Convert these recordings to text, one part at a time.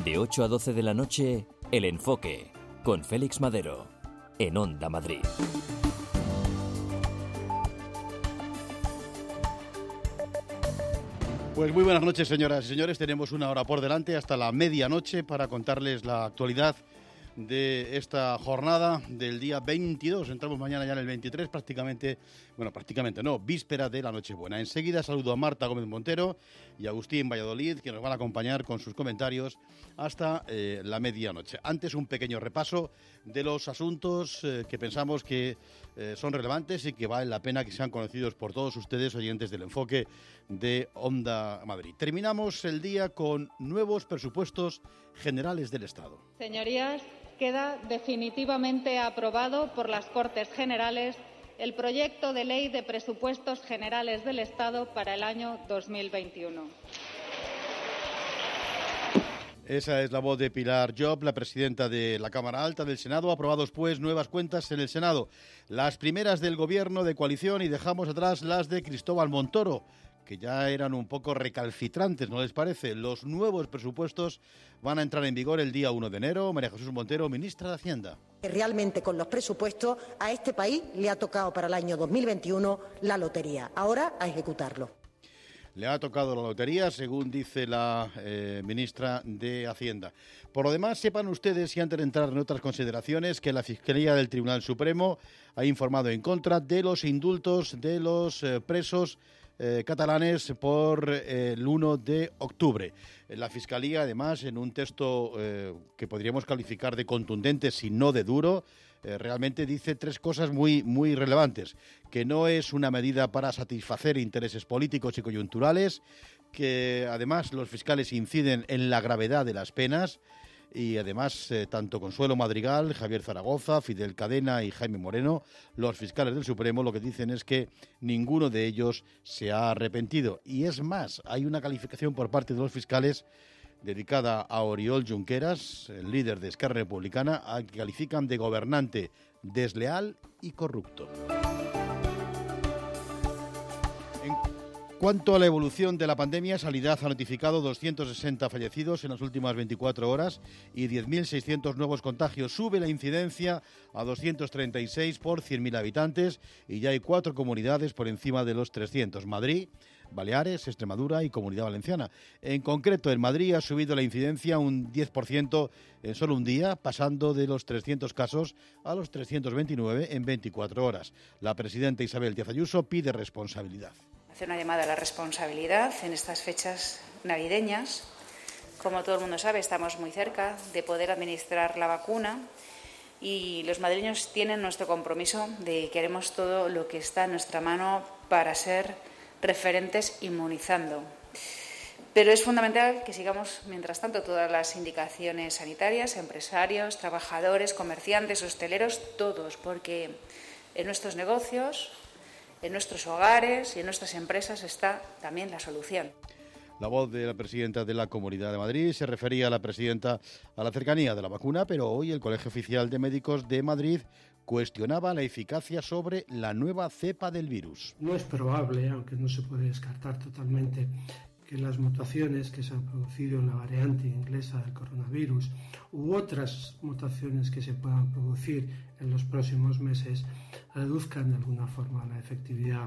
De 8 a 12 de la noche, El Enfoque, con Félix Madero, en Onda Madrid. Pues muy buenas noches, señoras y señores. Tenemos una hora por delante hasta la medianoche para contarles la actualidad de esta jornada del día 22. Entramos mañana ya en el 23, prácticamente no, víspera de la Nochebuena. Enseguida saludo a Marta Gómez Montero y a Agustín Valladolid, que nos van a acompañar con sus comentarios hasta la medianoche. Antes, un pequeño repaso de los asuntos que pensamos que son relevantes y que vale la pena que sean conocidos por todos ustedes, oyentes del Enfoque de Onda Madrid. Terminamos el día con nuevos presupuestos generales del Estado. Señorías, queda definitivamente aprobado por las Cortes Generales el proyecto de ley de presupuestos generales del Estado para el año 2021. Esa es la voz de Pilar Llop, la presidenta de la Cámara Alta del Senado. Aprobados, pues, nuevas cuentas en el Senado. Las primeras del Gobierno de coalición y dejamos atrás las de Cristóbal Montoro, que ya eran un poco recalcitrantes, ¿no les parece? Los nuevos presupuestos van a entrar en vigor el día 1 de enero. María Jesús Montero, ministra de Hacienda. Realmente con los presupuestos a este país le ha tocado para el año 2021 la lotería. Ahora a ejecutarlo. Le ha tocado la lotería, según dice la ministra de Hacienda. Por lo demás, sepan ustedes, y antes de entrar en otras consideraciones, que la Fiscalía del Tribunal Supremo ha informado en contra de los indultos de los presos catalanes por el 1 de octubre. La Fiscalía, además, en un texto que podríamos calificar de contundente, si no de duro, realmente dice tres cosas muy relevantes: que no es una medida para satisfacer intereses políticos y coyunturales, que además los fiscales inciden en la gravedad de las penas, y además tanto Consuelo Madrigal, Javier Zaragoza, Fidel Cadena y Jaime Moreno, los fiscales del Supremo, lo que dicen es que ninguno de ellos se ha arrepentido. Y es más, hay una calificación por parte de los fiscales dedicada a Oriol Junqueras, el líder de Esquerra Republicana, a que califican de gobernante desleal y corrupto. En cuanto a la evolución de la pandemia, Sanidad ha notificado 260 fallecidos en las últimas 24 horas y 10.600 nuevos contagios. Sube la incidencia a 236 por 100.000 habitantes y ya hay 4 comunidades por encima de los 300. Madrid, Baleares, Extremadura y Comunidad Valenciana. En concreto, en Madrid ha subido la incidencia un 10% en solo un día, pasando de los 300 casos a los 329 en 24 horas. La presidenta Isabel Díaz Ayuso pide responsabilidad. Hacer una llamada a la responsabilidad en estas fechas navideñas. Como todo el mundo sabe, estamos muy cerca de poder administrar la vacuna y los madrileños tienen nuestro compromiso de que haremos todo lo que está en nuestra mano para ser referentes inmunizando. Pero es fundamental que sigamos, mientras tanto, todas las indicaciones sanitarias, empresarios, trabajadores, comerciantes, hosteleros, todos, porque en nuestros negocios, en nuestros hogares y en nuestras empresas está también la solución. La voz de la presidenta de la Comunidad de Madrid se refería a la presidenta a la cercanía de la vacuna, pero hoy el Colegio Oficial de Médicos de Madrid cuestionaba la eficacia sobre la nueva cepa del virus. No es probable, aunque no se puede descartar totalmente, que las mutaciones que se han producido en la variante inglesa del coronavirus u otras mutaciones que se puedan producir en los próximos meses reduzcan de alguna forma la efectividad.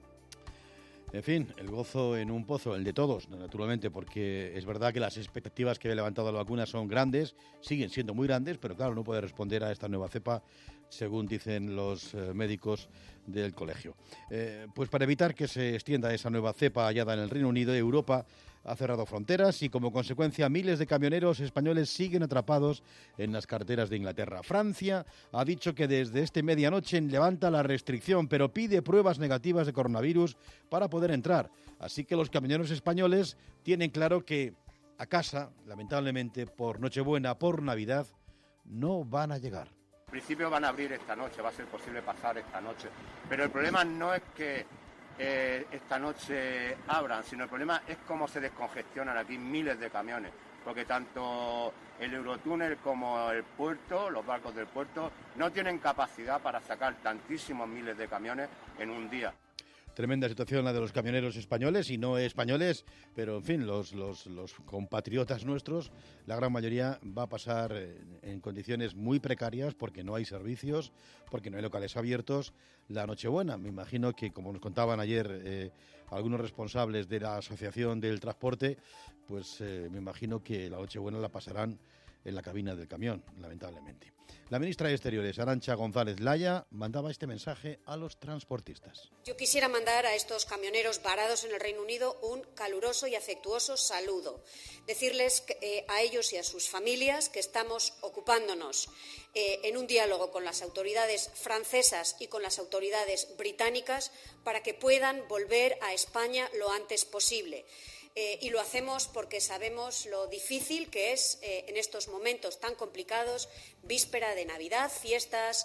En fin, el gozo en un pozo, el de todos, naturalmente, porque es verdad que las expectativas que ha levantado la vacuna son grandes, siguen siendo muy grandes, pero claro, no puede responder a esta nueva cepa, según dicen los médicos del colegio. Pues para evitar que se extienda esa nueva cepa hallada en el Reino Unido, Europa ha cerrado fronteras y como consecuencia miles de camioneros españoles siguen atrapados en las carreteras de Inglaterra. Francia ha dicho que desde esta medianoche levanta la restricción, pero pide pruebas negativas de coronavirus para poder entrar. Así que los camioneros españoles tienen claro que a casa, lamentablemente, por Nochebuena, por Navidad, no van a llegar. En principio van a abrir esta noche, va a ser posible pasar esta noche, pero el problema no es que esta noche abran, sino el problema es cómo se descongestionan aquí miles de camiones, porque tanto el Eurotúnel como el puerto, los barcos del puerto, no tienen capacidad para sacar tantísimos miles de camiones en un día. Tremenda situación la de los camioneros españoles y no españoles, pero en fin, los compatriotas nuestros, la gran mayoría va a pasar en condiciones muy precarias porque no hay servicios, porque no hay locales abiertos. La Nochebuena, me imagino que, como nos contaban ayer algunos responsables de la Asociación del Transporte, pues me imagino que la Nochebuena la pasarán en la cabina del camión, lamentablemente. La ministra de Exteriores, Arantxa González Laya, mandaba este mensaje a los transportistas. Yo quisiera mandar a estos camioneros varados en el Reino Unido un caluroso y afectuoso saludo. Decirles a ellos y a sus familias que estamos ocupándonos en un diálogo con las autoridades francesas y con las autoridades británicas para que puedan volver a España lo antes posible. Y lo hacemos porque sabemos lo difícil que es en estos momentos tan complicados, víspera de Navidad, fiestas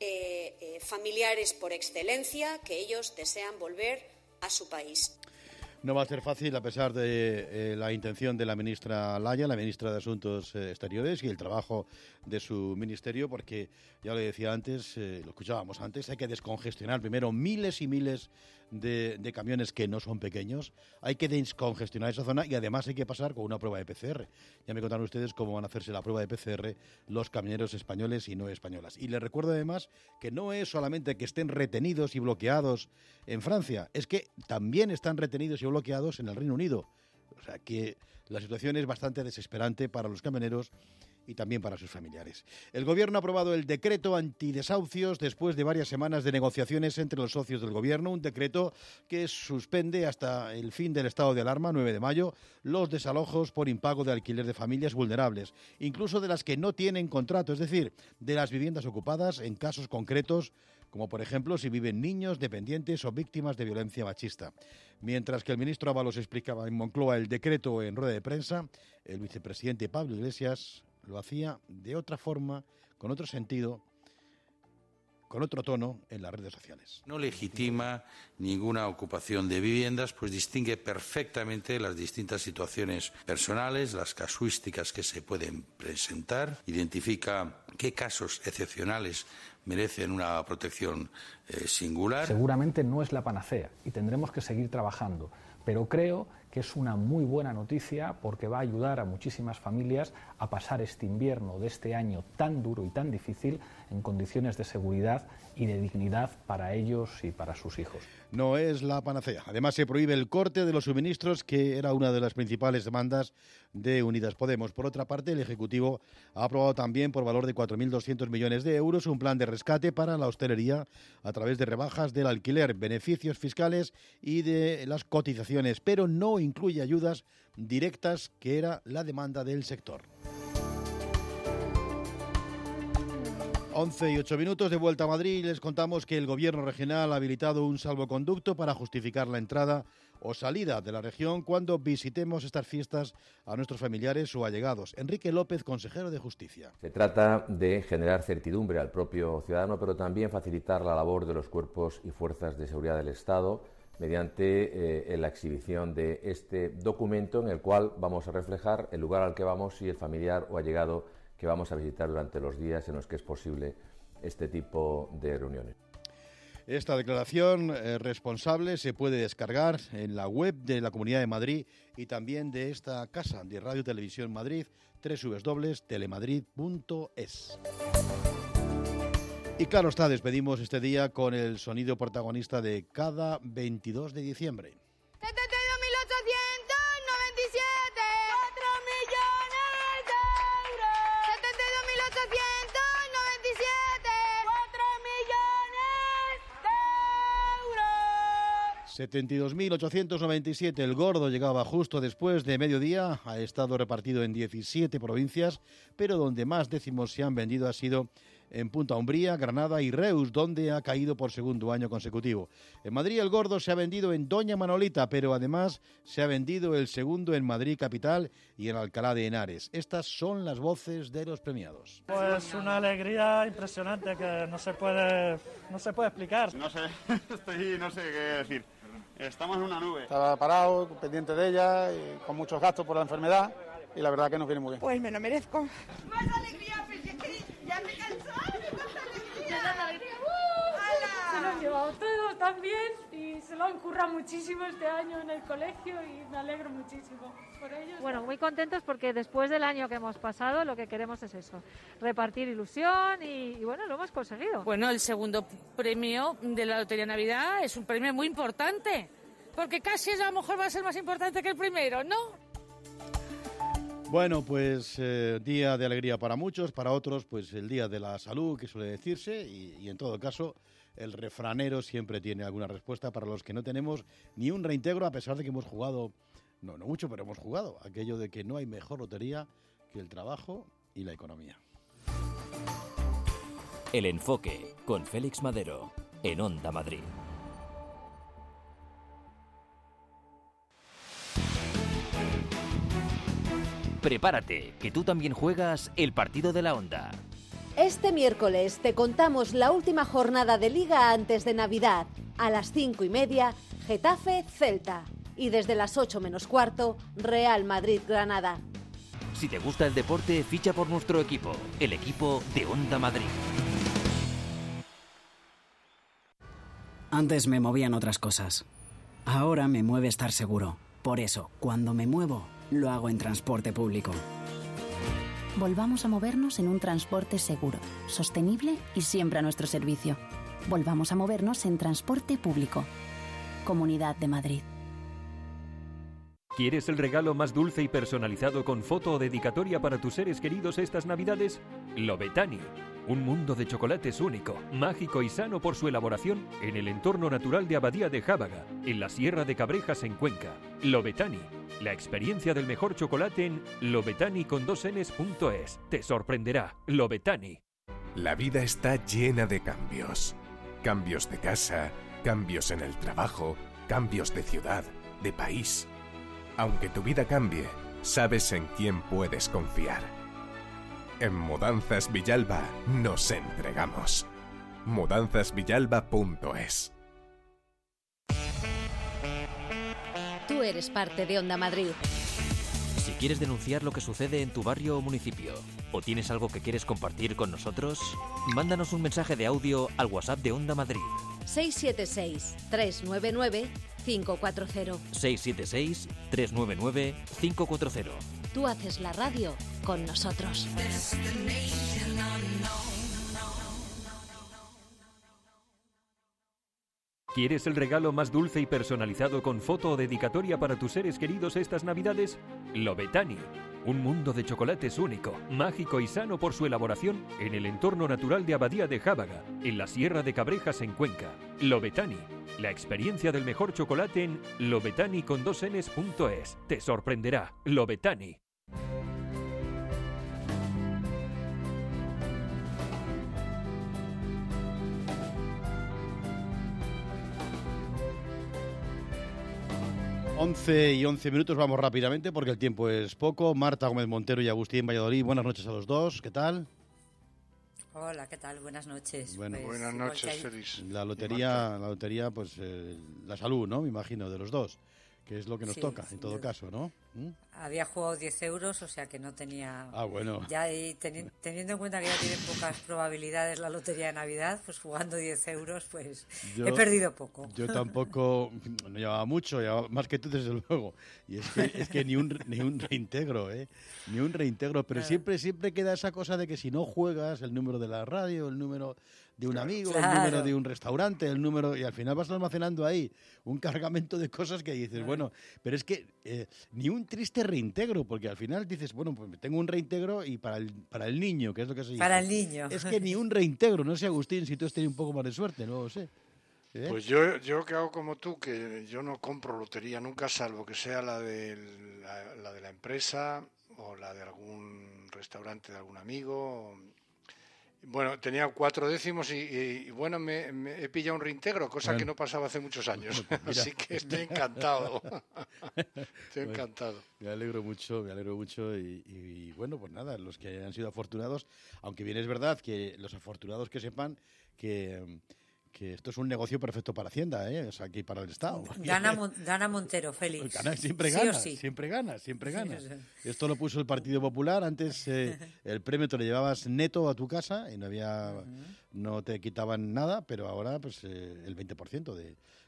familiares por excelencia, que ellos desean volver a su país. No va a ser fácil, a pesar de la intención de la ministra Laya, la ministra de Asuntos Exteriores, y el trabajo de su ministerio, porque, ya lo decía antes, lo escuchábamos antes, hay que descongestionar primero miles y miles de camiones que no son pequeños. Hay que descongestionar esa zona y además hay que pasar con una prueba de PCR. Ya me contaron ustedes cómo van a hacerse la prueba de PCR los camioneros españoles y no españolas. Y les recuerdo además que no es solamente que estén retenidos y bloqueados en Francia, es que también están retenidos y bloqueados en el Reino Unido. O sea que la situación es bastante desesperante para los camioneros y también para sus familiares. El Gobierno ha aprobado el decreto antidesahucios después de varias semanas de negociaciones entre los socios del Gobierno, un decreto que suspende hasta el fin del estado de alarma, 9 de mayo, los desalojos por impago de alquiler de familias vulnerables, incluso de las que no tienen contrato, es decir, de las viviendas ocupadas en casos concretos, como por ejemplo si viven niños, dependientes o víctimas de violencia machista. Mientras que el ministro Ábalos explicaba en Moncloa el decreto en rueda de prensa, el vicepresidente Pablo Iglesias lo hacía de otra forma, con otro sentido, con otro tono en las redes sociales. No legitima ninguna ocupación de viviendas, pues distingue perfectamente las distintas situaciones personales, las casuísticas que se pueden presentar, identifica qué casos excepcionales merecen una protección singular. Seguramente no es la panacea y tendremos que seguir trabajando, pero creo que es una muy buena noticia porque va a ayudar a muchísimas familias a pasar este invierno de este año tan duro y tan difícil en condiciones de seguridad y de dignidad para ellos y para sus hijos. No es la panacea. Además, se prohíbe el corte de los suministros, que era una de las principales demandas de Unidas Podemos. Por otra parte, el Ejecutivo ha aprobado también por valor de 4.200 millones de euros un plan de rescate para la hostelería a través de rebajas del alquiler, beneficios fiscales y de las cotizaciones, pero no incluye ayudas directas, que era la demanda del sector. 11 y 8 minutos de vuelta a Madrid. Les contamos que el Gobierno regional ha habilitado un salvoconducto para justificar la entrada o salida de la región cuando visitemos estas fiestas a nuestros familiares o allegados. Enrique López, consejero de Justicia. Se trata de generar certidumbre al propio ciudadano, pero también facilitar la labor de los cuerpos y fuerzas de seguridad del Estado mediante la exhibición de este documento en el cual vamos a reflejar el lugar al que vamos y el familiar o allegado que vamos a visitar durante los días en los que es posible este tipo de reuniones. Esta declaración responsable se puede descargar en la web de la Comunidad de Madrid y también de esta casa de Radio Televisión Madrid, www.telemadrid.es. Y claro está, despedimos este día con el sonido protagonista de cada 22 de diciembre. 72.897, 4 millones de euros. 72.897, 4 millones de euros. 72.897, el gordo llegaba justo después de mediodía, ha estado repartido en 17 provincias, pero donde más décimos se han vendido ha sido en Punta Umbría, Granada y Reus, donde ha caído por segundo año consecutivo. En Madrid el gordo se ha vendido en Doña Manolita, pero además se ha vendido el segundo en Madrid capital y en Alcalá de Henares. Estas son las voces de los premiados. Pues una alegría impresionante que no se puede explicar. No sé, no sé qué decir. Estamos en una nube. Estaba parado, pendiente de ella, y con muchos gastos por la enfermedad, y la verdad que nos viene muy bien. Pues me lo merezco. Más alegría, porque es que ya me he cansado de tanta alegría. Se lo han llevado todos también y se lo han currado muchísimo este año en el colegio y me alegro muchísimo por ellos. Bueno, muy contentos porque después del año que hemos pasado lo que queremos es eso, repartir ilusión y bueno, lo hemos conseguido. Bueno, el segundo premio de la Lotería Navidad es un premio muy importante, porque casi a lo mejor va a ser más importante que el primero, ¿no? Bueno, pues día de alegría para muchos, para otros pues el día de la salud, que suele decirse, y en todo caso el refranero siempre tiene alguna respuesta para los que no tenemos ni un reintegro, a pesar de que hemos jugado, no mucho, pero hemos jugado, aquello de que no hay mejor lotería que el trabajo y la economía. El Enfoque, con Félix Madero, en Onda Madrid. Prepárate, que tú también juegas el partido de la Onda. Este miércoles te contamos la última jornada de Liga antes de Navidad. A las 5:30, Getafe-Celta. Y desde las 8 menos cuarto, Real Madrid-Granada. Si te gusta el deporte, ficha por nuestro equipo, el equipo de Onda Madrid. Antes me movían otras cosas. Ahora me mueve estar seguro. Por eso, cuando me muevo, lo hago en transporte público. Volvamos a movernos en un transporte seguro, sostenible y siempre a nuestro servicio. Volvamos a movernos en transporte público. Comunidad de Madrid. ¿Quieres el regalo más dulce y personalizado con foto o dedicatoria para tus seres queridos estas Navidades? Lobetani. Un mundo de chocolates único, mágico y sano por su elaboración en el entorno natural de Abadía de Jábaga, en la Sierra de Cabrejas, en Cuenca. Lobetani. La experiencia del mejor chocolate en lobetani.es. Te sorprenderá. Lobetani. La vida está llena de cambios. Cambios de casa, cambios en el trabajo, cambios de ciudad, de país. Aunque tu vida cambie, sabes en quién puedes confiar. En Mudanzas Villalba nos entregamos. mudanzasvillalba.es. Tú eres parte de Onda Madrid. Si quieres denunciar lo que sucede en tu barrio o municipio, o tienes algo que quieres compartir con nosotros, mándanos un mensaje de audio al WhatsApp de Onda Madrid. 676-399-540. 676-399-540. Tú haces la radio con nosotros. ¿Quieres el regalo más dulce y personalizado con foto o dedicatoria para tus seres queridos estas Navidades? Lobetani. Un mundo de chocolates único, mágico y sano por su elaboración en el entorno natural de Abadía de Jábaga, en la Sierra de Cabrejas, en Cuenca. Lobetani. La experiencia del mejor chocolate en lobetani.es. Te sorprenderá. Lobetani. Once y 11 minutos, vamos rápidamente porque el tiempo es poco. Marta Gómez Montero y Agustín Valladolid, buenas noches a los dos, ¿qué tal? Hola, ¿qué tal? Buenas noches. Bueno, pues, buenas noches, Félix. La lotería, pues la salud, ¿no? Me imagino, de los dos, que es lo que nos toca, en todo caso, ¿no? Había jugado 10 euros, o sea que no tenía... Ah, bueno. Ya teniendo en cuenta que ya tiene pocas probabilidades la lotería de Navidad, pues jugando 10 euros, pues he perdido poco. Yo tampoco, no llevaba mucho, llevaba más que tú, desde luego. Y es que ni un reintegro, ¿eh? Ni un reintegro, pero siempre queda esa cosa de que si no juegas, el número de la radio, el número de un amigo, el número de un restaurante, el número... Y al final vas almacenando ahí un cargamento de cosas que dices, bueno, pero es que ni un triste reintegro, porque al final dices, bueno, pues tengo un reintegro y para el niño, que es lo que se dice. Para el niño. Es que ni un reintegro, no sé, Agustín, si tú has tenido un poco más de suerte, no lo sé. Pues yo que hago como tú, que yo no compro lotería nunca, salvo que sea la de la empresa o la de algún restaurante de algún amigo. Bueno, tenía 4 décimos y bueno, me he pillado un reintegro, cosa que no pasaba hace muchos años. Pues así que estoy encantado. Estoy encantado. Me alegro mucho y bueno, pues nada, los que han sido afortunados, aunque bien es verdad que los afortunados que sepan que esto es un negocio perfecto para Hacienda, ¿eh? O sea, aquí para el Estado. Gana Montero, Félix. Siempre gana. Sí. Esto lo puso el Partido Popular. Antes el premio te lo llevabas neto a tu casa y no te quitaban nada, pero ahora pues el 20%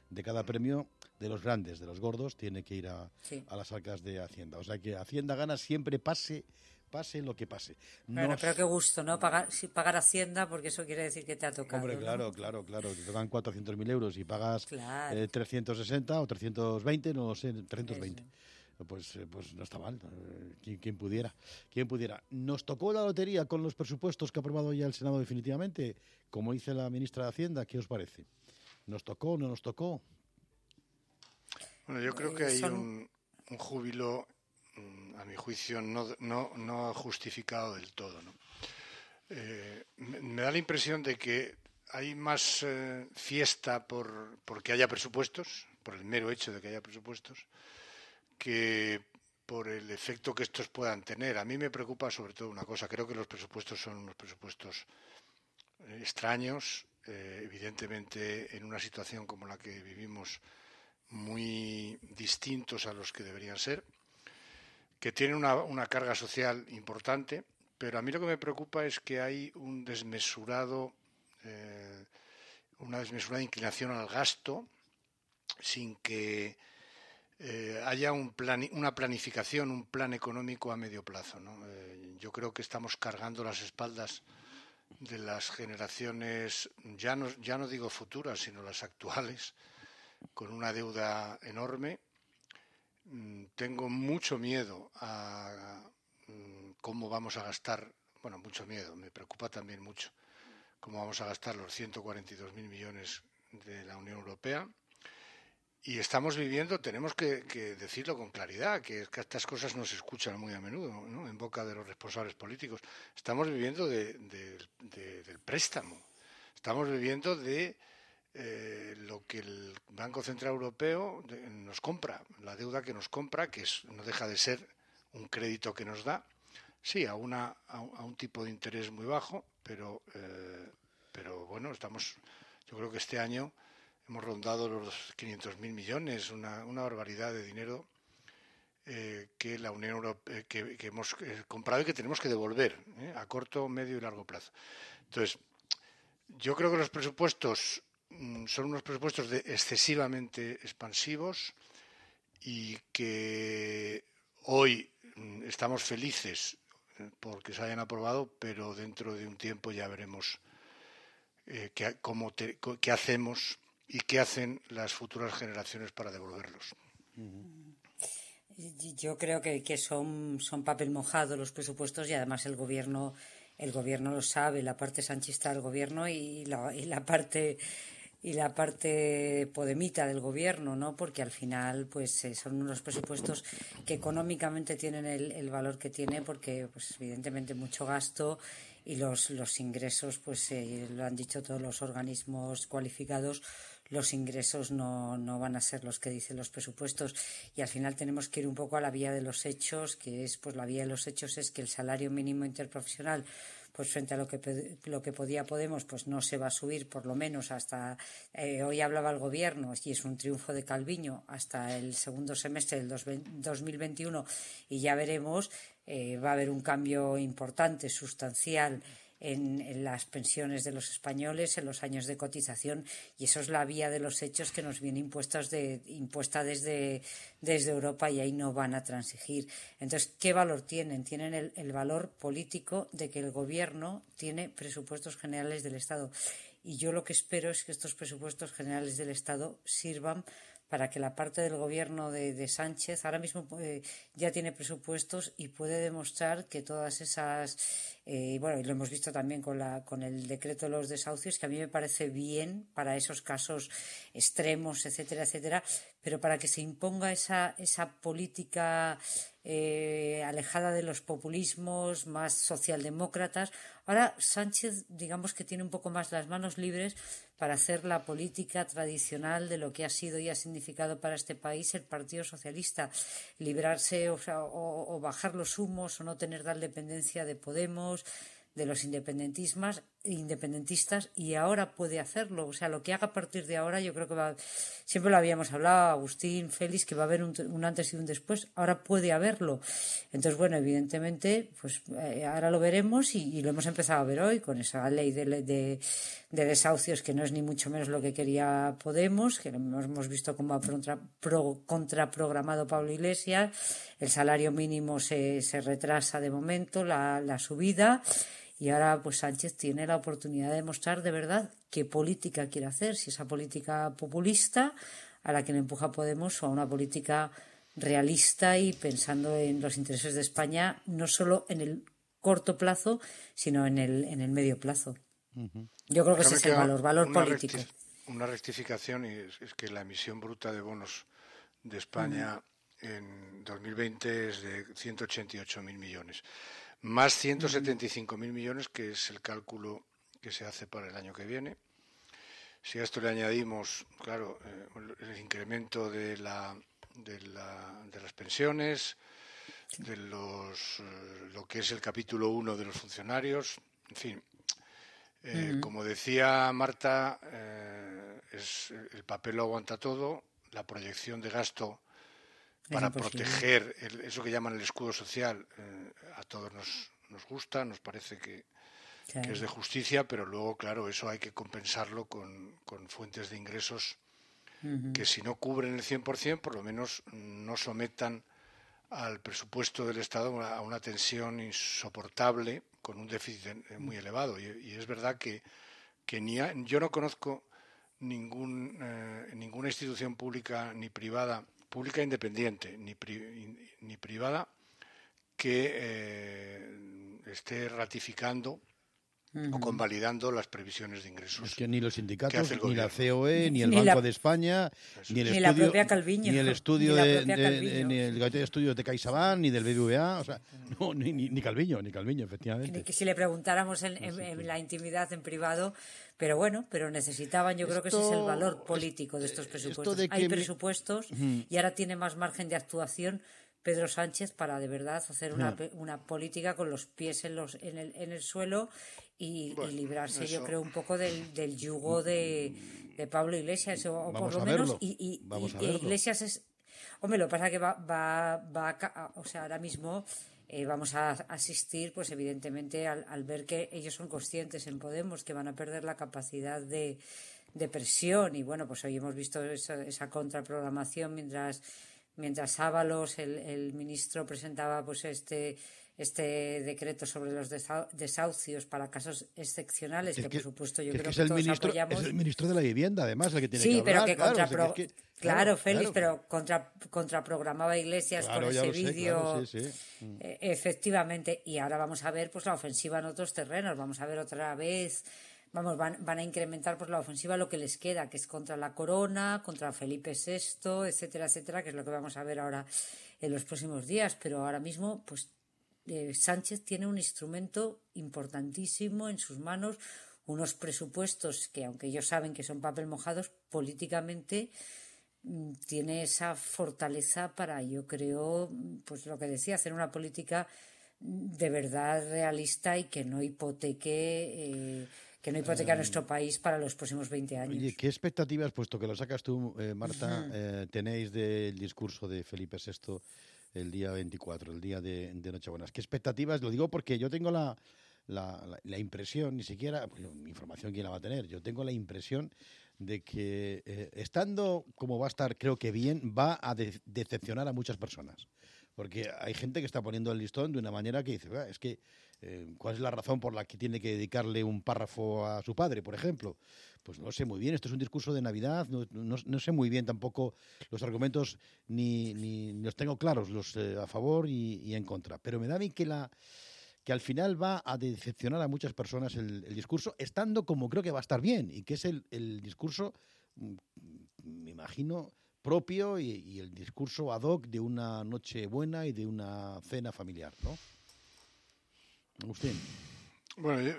de cada premio, de los grandes, de los gordos, tiene que ir a las arcas de Hacienda. O sea que Hacienda gana siempre, pase lo que pase. Bueno, pero qué gusto, ¿no? Pagar Hacienda, porque eso quiere decir que te ha tocado. Hombre, ¿no? claro. Te tocan 400.000 euros y pagas Claro. 360 o 320, no lo sé, 320. Pues no está mal. ¿Quién pudiera? Nos tocó la lotería con los presupuestos que ha aprobado ya el Senado definitivamente. Como dice la ministra de Hacienda, ¿qué os parece? ¿Nos tocó o no nos tocó? Bueno, yo creo que hay un júbilo, a mi juicio, no justificado del todo, ¿no? Me da la impresión de que hay más fiesta porque haya presupuestos, por el mero hecho de que haya presupuestos, que por el efecto que estos puedan tener. A mí me preocupa sobre todo una cosa. Creo que los presupuestos son unos presupuestos extraños, evidentemente en una situación como la que vivimos, muy distintos a los que deberían ser, que tienen una carga social importante, pero a mí lo que me preocupa es que hay una desmesurada inclinación al gasto sin que haya una planificación, un plan económico a medio plazo, ¿no? Yo creo que estamos cargando las espaldas de las generaciones, ya no digo futuras, sino las actuales, con una deuda enorme. Tengo mucho miedo a cómo vamos a gastar, bueno, mucho miedo, me preocupa también mucho cómo vamos a gastar los 142.000 millones de la Unión Europea. Y estamos viviendo, tenemos que decirlo con claridad, que estas cosas no se escuchan muy a menudo, ¿no?, en boca de los responsables políticos. Estamos viviendo del préstamo, estamos viviendo de lo que el Banco Central Europeo nos compra, la deuda que nos compra, que no deja de ser un crédito que nos da, sí, a un tipo de interés muy bajo, pero bueno, yo creo que este año hemos rondado los 500.000 millones, una barbaridad de dinero que la Unión Europea que hemos comprado y que tenemos que devolver a corto, medio y largo plazo. Entonces, yo creo que los presupuestos son unos presupuestos excesivamente expansivos y que hoy estamos felices porque se hayan aprobado, pero dentro de un tiempo ya veremos qué hacemos y qué hacen las futuras generaciones para devolverlos. Yo creo que son papel mojado los presupuestos y además el gobierno lo sabe, la parte sanchista del gobierno y la parte podemita del gobierno, ¿no? Porque al final pues son unos presupuestos que económicamente tienen el valor que tiene porque pues evidentemente mucho gasto y los ingresos pues lo han dicho todos los organismos cualificados, los ingresos no van a ser los que dicen los presupuestos y al final tenemos que ir un poco a la vía de los hechos, que es pues la vía de los hechos es que el salario mínimo interprofesional pues frente a lo que podía Podemos pues no se va a subir por lo menos hasta hoy hablaba el gobierno y es un triunfo de Calviño hasta el segundo semestre del 2021 y ya veremos, va a haber un cambio importante, sustancial en las pensiones de los españoles, en los años de cotización y eso es la vía de los hechos que nos viene impuesta desde Europa y ahí no van a transigir. Entonces, ¿qué valor tienen? Tienen el valor político de que el gobierno tiene presupuestos generales del Estado y yo lo que espero es que estos presupuestos generales del Estado sirvan para que la parte del gobierno de Sánchez ahora mismo ya tiene presupuestos y puede demostrar que todas esas y lo hemos visto también con el decreto de los desahucios, que a mí me parece bien para esos casos extremos, etcétera, pero para que se imponga esa política alejada de los populismos, más socialdemócratas. Ahora Sánchez, digamos que tiene un poco más las manos libres para hacer la política tradicional de lo que ha sido y ha significado para este país el Partido Socialista, librarse o bajar los humos o no tener tal dependencia de Podemos, de los independentistas y ahora puede hacerlo. O sea, lo que haga a partir de ahora, yo creo que siempre lo habíamos hablado, Agustín, Félix, que va a haber un antes y un después. Ahora puede haberlo. Entonces, bueno, evidentemente, pues ahora lo veremos y lo hemos empezado a ver hoy con esa ley de desahucios que no es ni mucho menos lo que quería Podemos, que hemos visto cómo ha contraprogramado Pablo Iglesias. El salario mínimo se retrasa de momento, la subida. Y ahora pues Sánchez tiene la oportunidad de demostrar de verdad qué política quiere hacer, si esa política populista a la que le empuja Podemos o a una política realista y pensando en los intereses de España, no solo en el corto plazo, sino en el medio plazo. Yo creo que ese es el valor político. Una rectificación es que la emisión bruta de bonos de España en 2020 es de 188.000 millones. Más 175.000 millones, que es el cálculo que se hace para el año que viene. Si a esto le añadimos, claro, el incremento de las pensiones, de lo que es el capítulo 1 de los funcionarios, en fin. Como decía Marta, el papel lo aguanta todo, la proyección de gasto para proteger eso que llaman el escudo social, a todos nos gusta, nos parece que es de justicia, pero luego, claro, eso hay que compensarlo con fuentes de ingresos que si no cubren el 100%, por lo menos no sometan al presupuesto del Estado a una tensión insoportable con un déficit muy elevado. Y es verdad que yo no conozco ninguna institución pública ni privada, pública independiente, ni privada, que esté ratificando o convalidando las previsiones de ingresos. Es que ni los sindicatos, ni la COE, ni el Banco de España, ni el estudio, la propia Calviño, ni el estudio ni el gabinete de estudios de CaixaBank, ni del BBVA, o sea, no, ni Calviño, efectivamente. Que si le preguntáramos en la intimidad, en privado, pero necesitaban, yo creo que ese es el valor político de estos presupuestos. Hay presupuestos y ahora tiene más margen de actuación Pedro Sánchez para de verdad hacer una política con los pies en el suelo y librarse, yo creo, un poco del yugo de Pablo Iglesias, o por lo menos. Y Iglesias es... Hombre, lo que pasa es que o sea, ahora mismo vamos a asistir, pues evidentemente, al ver que ellos son conscientes en Podemos que van a perder la capacidad de presión. Y bueno, pues hoy hemos visto esa contraprogramación mientras Ábalos, el ministro, presentaba pues este decreto sobre los desahucios para casos excepcionales, que por supuesto yo creo que todos apoyamos. Es el ministro de la Vivienda, además, el que tiene que hablar. Sí, pero que Félix, pero contraprogramaba Iglesias con ese vídeo. Efectivamente, y ahora vamos a ver pues la ofensiva en otros terrenos, vamos a ver otra vez... van a incrementar pues la ofensiva lo que les queda, que es contra la corona, contra Felipe VI, etcétera, etcétera, que es lo que vamos a ver ahora en los próximos días. Pero ahora mismo, pues Sánchez tiene un instrumento importantísimo en sus manos, unos presupuestos que, aunque ellos saben que son papel mojados, políticamente tiene esa fortaleza para, yo creo, pues lo que decía, hacer una política de verdad realista y que no hipoteque a nuestro país para los próximos 20 años. Oye, ¿qué expectativas, puesto que lo sacas tú, Marta, tenéis del discurso de Felipe VI el día 24, el día de Nochebuenas? ¿Qué expectativas? Lo digo porque yo tengo la impresión, ni siquiera, mi información quién la va a tener, yo tengo la impresión de que estando como va a estar, creo que bien, va a decepcionar a muchas personas. Porque hay gente que está poniendo el listón de una manera que dice, es que, ¿cuál es la razón por la que tiene que dedicarle un párrafo a su padre, por ejemplo? Pues no sé muy bien, esto es un discurso de Navidad, no sé muy bien tampoco los argumentos, ni los tengo claros, los a favor y en contra. Pero me da a mí que al final va a decepcionar a muchas personas el discurso, estando como creo que va a estar bien, y que es el discurso, me imagino, propio y el discurso ad hoc de una noche buena y de una cena familiar, ¿no? Agustín. Bueno,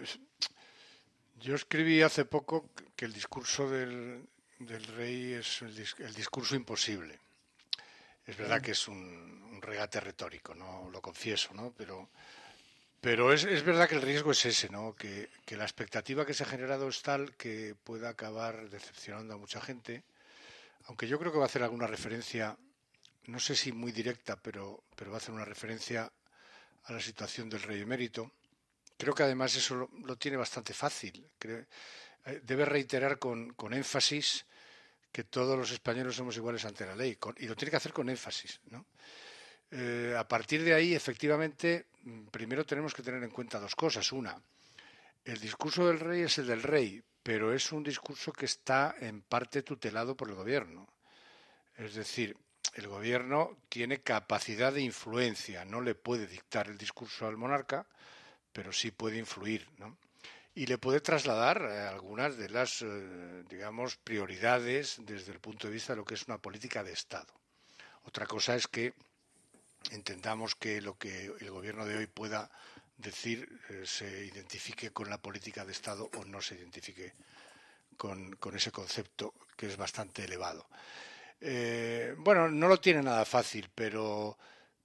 yo escribí hace poco que el discurso del rey es el discurso imposible. Es verdad que es un regate retórico, no lo confieso, ¿no? Pero Pero es verdad que el riesgo es ese, ¿no? Que la expectativa que se ha generado es tal que pueda acabar decepcionando a mucha gente, aunque yo creo que va a hacer alguna referencia, no sé si muy directa, pero va a hacer una referencia a la situación del rey emérito. Creo que además eso lo tiene bastante fácil. Debe reiterar con énfasis que todos los españoles somos iguales ante la ley, y lo tiene que hacer con énfasis, ¿no? A partir de ahí, efectivamente, primero tenemos que tener en cuenta dos cosas. Una, el discurso del rey es el del rey, pero es un discurso que está en parte tutelado por el gobierno. Es decir, el gobierno tiene capacidad de influencia, no le puede dictar el discurso al monarca, pero sí puede influir, ¿no? Y le puede trasladar algunas de las, digamos, prioridades desde el punto de vista de lo que es una política de Estado. Otra cosa es que entendamos que lo que el gobierno de hoy pueda decir se identifique con la política de Estado o no se identifique con ese concepto que es bastante elevado. Bueno, no lo tiene nada fácil, pero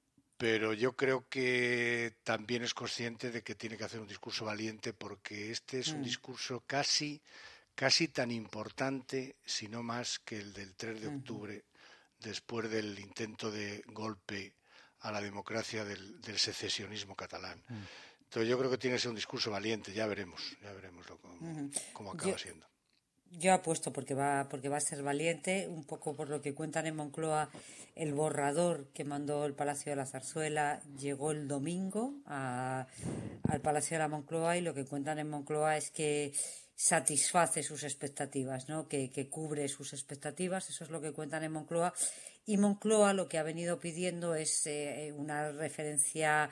yo creo que también es consciente de que tiene que hacer un discurso valiente, porque este es un discurso casi tan importante, si no más, que el del 3 de octubre, después del intento de golpe a la democracia del secesionismo catalán. Entonces yo creo que tiene que ser un discurso valiente, ya veremos cómo acaba siendo. Yo apuesto porque va a ser valiente, un poco por lo que cuentan en Moncloa. El borrador que mandó el Palacio de la Zarzuela llegó el domingo al Palacio de la Moncloa, y lo que cuentan en Moncloa es que satisface sus expectativas, ¿no? Que cubre sus expectativas, eso es lo que cuentan en Moncloa. Y Moncloa lo que ha venido pidiendo es una referencia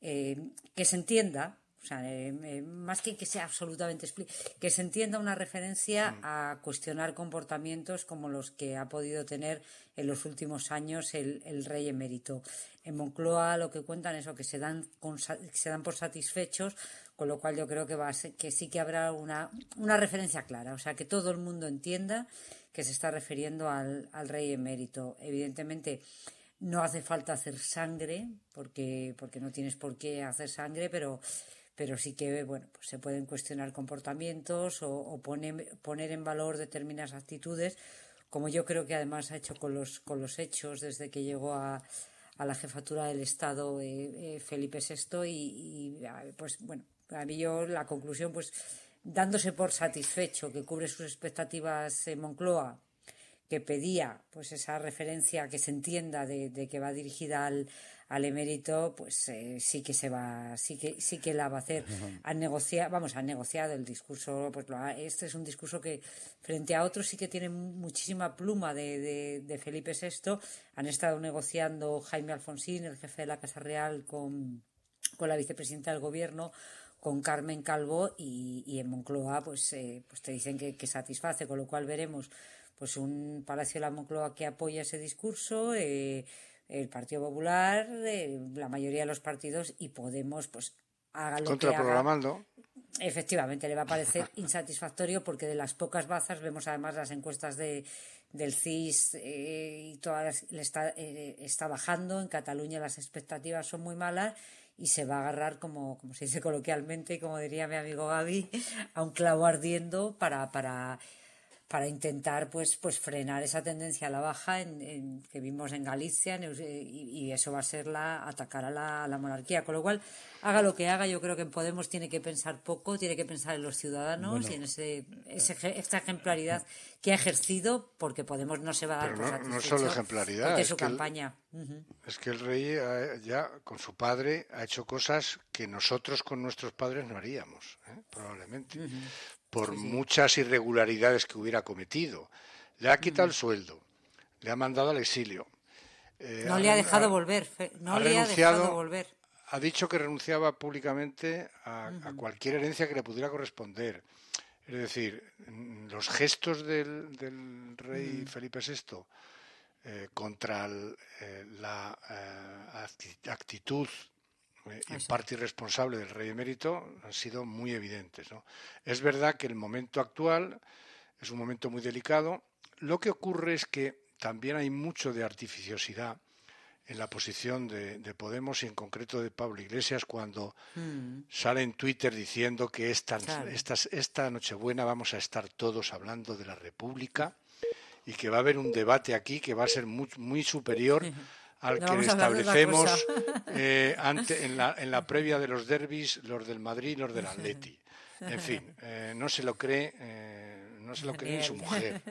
que se entienda, o sea, más que sea absolutamente que se entienda una referencia a cuestionar comportamientos como los que ha podido tener en los últimos años el rey emérito. En Moncloa lo que cuentan es que se dan por satisfechos, con lo cual yo creo que sí que habrá una referencia clara, o sea, que todo el mundo entienda que se está refiriendo al rey emérito. Evidentemente no hace falta hacer sangre, porque no tienes por qué hacer sangre, pero sí que pues se pueden cuestionar comportamientos o poner en valor determinadas actitudes, como yo creo que además ha hecho con los hechos desde que llegó a la jefatura del Estado Felipe VI, y pues bueno, a mí la conclusión, pues dándose por satisfecho, que cubre sus expectativas en Moncloa, que pedía pues esa referencia que se entienda de que va dirigida al emérito, pues sí que la va a hacer. Han negociado el discurso, pues este es un discurso que frente a otros sí que tiene muchísima pluma de Felipe VI. Han estado negociando Jaime Alfonsín, el jefe de la Casa Real, con la vicepresidenta del gobierno, con Carmen Calvo, y en Moncloa pues te dicen que satisface, con lo cual veremos pues un Palacio de la Moncloa que apoya ese discurso, el Partido Popular, la mayoría de los partidos, y Podemos pues haga lo que haga. Efectivamente, le va a parecer insatisfactorio, porque de las pocas bazas vemos además las encuestas del CIS y todas está bajando. En Cataluña las expectativas son muy malas y se va a agarrar, como se dice coloquialmente y como diría mi amigo Gaby, a un clavo ardiendo para intentar pues frenar esa tendencia a la baja que vimos en Galicia, y eso va a ser atacar a la monarquía, con lo cual haga lo que haga, yo creo que en Podemos tiene que pensar poco, tiene que pensar en los ciudadanos y en esta ejemplaridad que ha ejercido, porque Podemos no se va a dar por satisfecho. No solo ejemplaridad, porque es su campaña. Es que el rey ya con su padre ha hecho cosas que nosotros con nuestros padres no haríamos, probablemente. Por muchas irregularidades que hubiera cometido. Le ha quitado el sueldo, le ha mandado al exilio. No le ha dejado volver. Ha dicho que renunciaba públicamente a cualquier herencia que le pudiera corresponder. Es decir, los gestos del rey Felipe VI contra la actitud en parte irresponsable del rey emérito han sido muy evidentes, ¿no? Es verdad que el momento actual es un momento muy delicado. Lo que ocurre es que también hay mucho de artificiosidad en la posición de Podemos y en concreto de Pablo Iglesias cuando sale en Twitter diciendo que esta Nochebuena vamos a estar todos hablando de la República y que va a haber un debate aquí que va a ser muy, muy superior al que establecemos en la previa de los derbis, los del Madrid y los del Atleti. En fin, no se lo cree ni su mujer.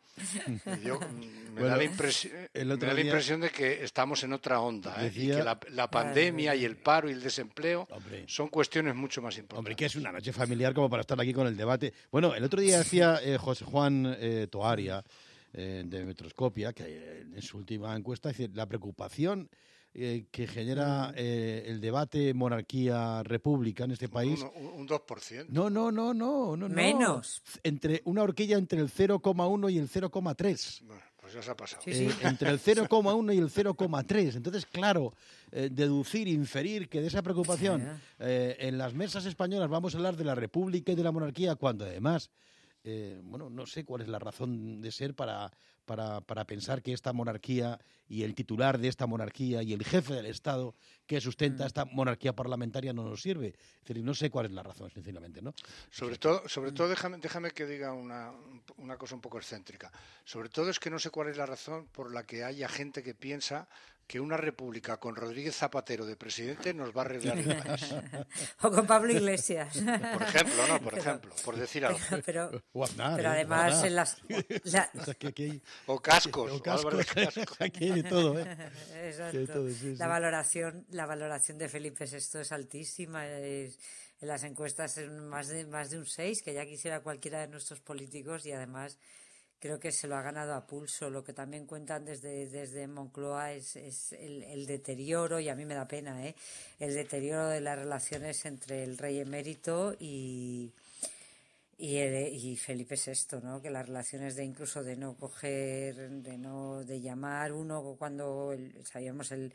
Me da la impresión de que estamos en otra onda, y que la pandemia y el paro y el desempleo son cuestiones mucho más importantes. Hombre, que es una noche familiar como para estar aquí con el debate. Bueno, el otro día decía José Juan Toaria, de Metroscopia, que en su última encuesta dice la preocupación que genera el debate monarquía-república en este país. Un 2%. No. Menos. Entre una horquilla entre el 0,1 y el 0,3. Bueno, pues ya se ha pasado. Entre el 0,1 y el 0,3. Entonces, claro, inferir que de esa preocupación en las mesas españolas vamos a hablar de la república y de la monarquía, cuando además... no sé cuál es la razón de ser para pensar que esta monarquía y el titular de esta monarquía y el jefe del Estado que sustenta esta monarquía parlamentaria no nos sirve. Es decir, no sé cuál es la razón, sinceramente, ¿no? Sobre todo déjame que diga una cosa un poco excéntrica. Sobre todo es que no sé cuál es la razón por la que haya gente que piensa que una república con Rodríguez Zapatero de presidente nos va a arreglar el país. O con Pablo Iglesias. Por ejemplo, por decir algo. Pero además en las... O cascos. Aquí hay de todo, Exacto. La valoración de Felipe VI es altísima. En las encuestas es más de un 6, que ya quisiera cualquiera de nuestros políticos, y además... Creo que se lo ha ganado a pulso. Lo que también cuentan desde Moncloa es el deterioro, y a mí me da pena, el deterioro de las relaciones entre el rey emérito y Felipe VI, ¿no? Que las relaciones de no coger, de llamar uno cuando sabíamos el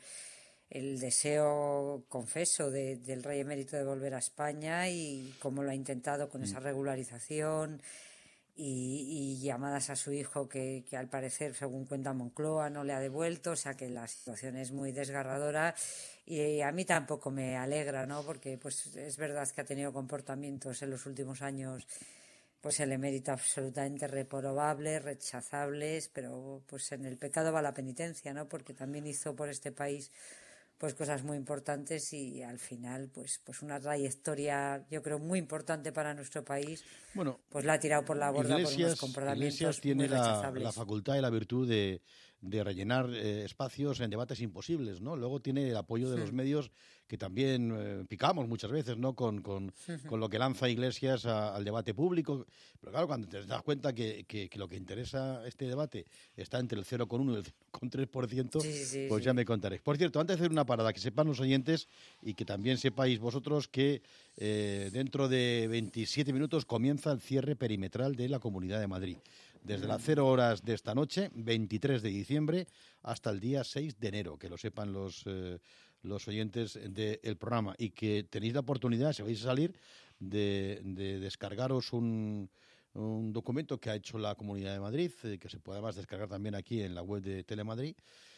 deseo, confeso, del rey emérito de volver a España, y cómo lo ha intentado con esa regularización. Y llamadas a su hijo que al parecer, según cuenta Moncloa, no le ha devuelto, o sea que la situación es muy desgarradora, y a mí tampoco me alegra, ¿no? Porque pues es verdad que ha tenido comportamientos en los últimos años, pues el emérito absolutamente reprobables, rechazables, pero pues en el pecado va la penitencia, ¿no? Porque también hizo por este país pues cosas muy importantes, y al final pues una trayectoria, yo creo, muy importante para nuestro país, pues la ha tirado por la borda por unos comportamientos Iglesias tiene muy rechazables. la facultad y la virtud de rellenar espacios en debates imposibles, ¿no? Luego tiene el apoyo de los medios, que también picamos muchas veces, ¿no? Con lo que lanza Iglesias al debate público. Pero claro, cuando te das cuenta que lo que interesa este debate está entre el 0,1 y el 0,3%, pues ya me contaréis. Por cierto, antes de hacer una parada, que sepan los oyentes y que también sepáis vosotros que dentro de 27 minutos comienza el cierre perimetral de la Comunidad de Madrid. Desde las 0 horas de esta noche, 23 de diciembre, hasta el día 6 de enero, que lo sepan los oyentes del programa, y que tenéis la oportunidad, si vais a salir, de descargaros un documento que ha hecho la Comunidad de Madrid, que se puede además descargar también aquí en la web de Telemadrid,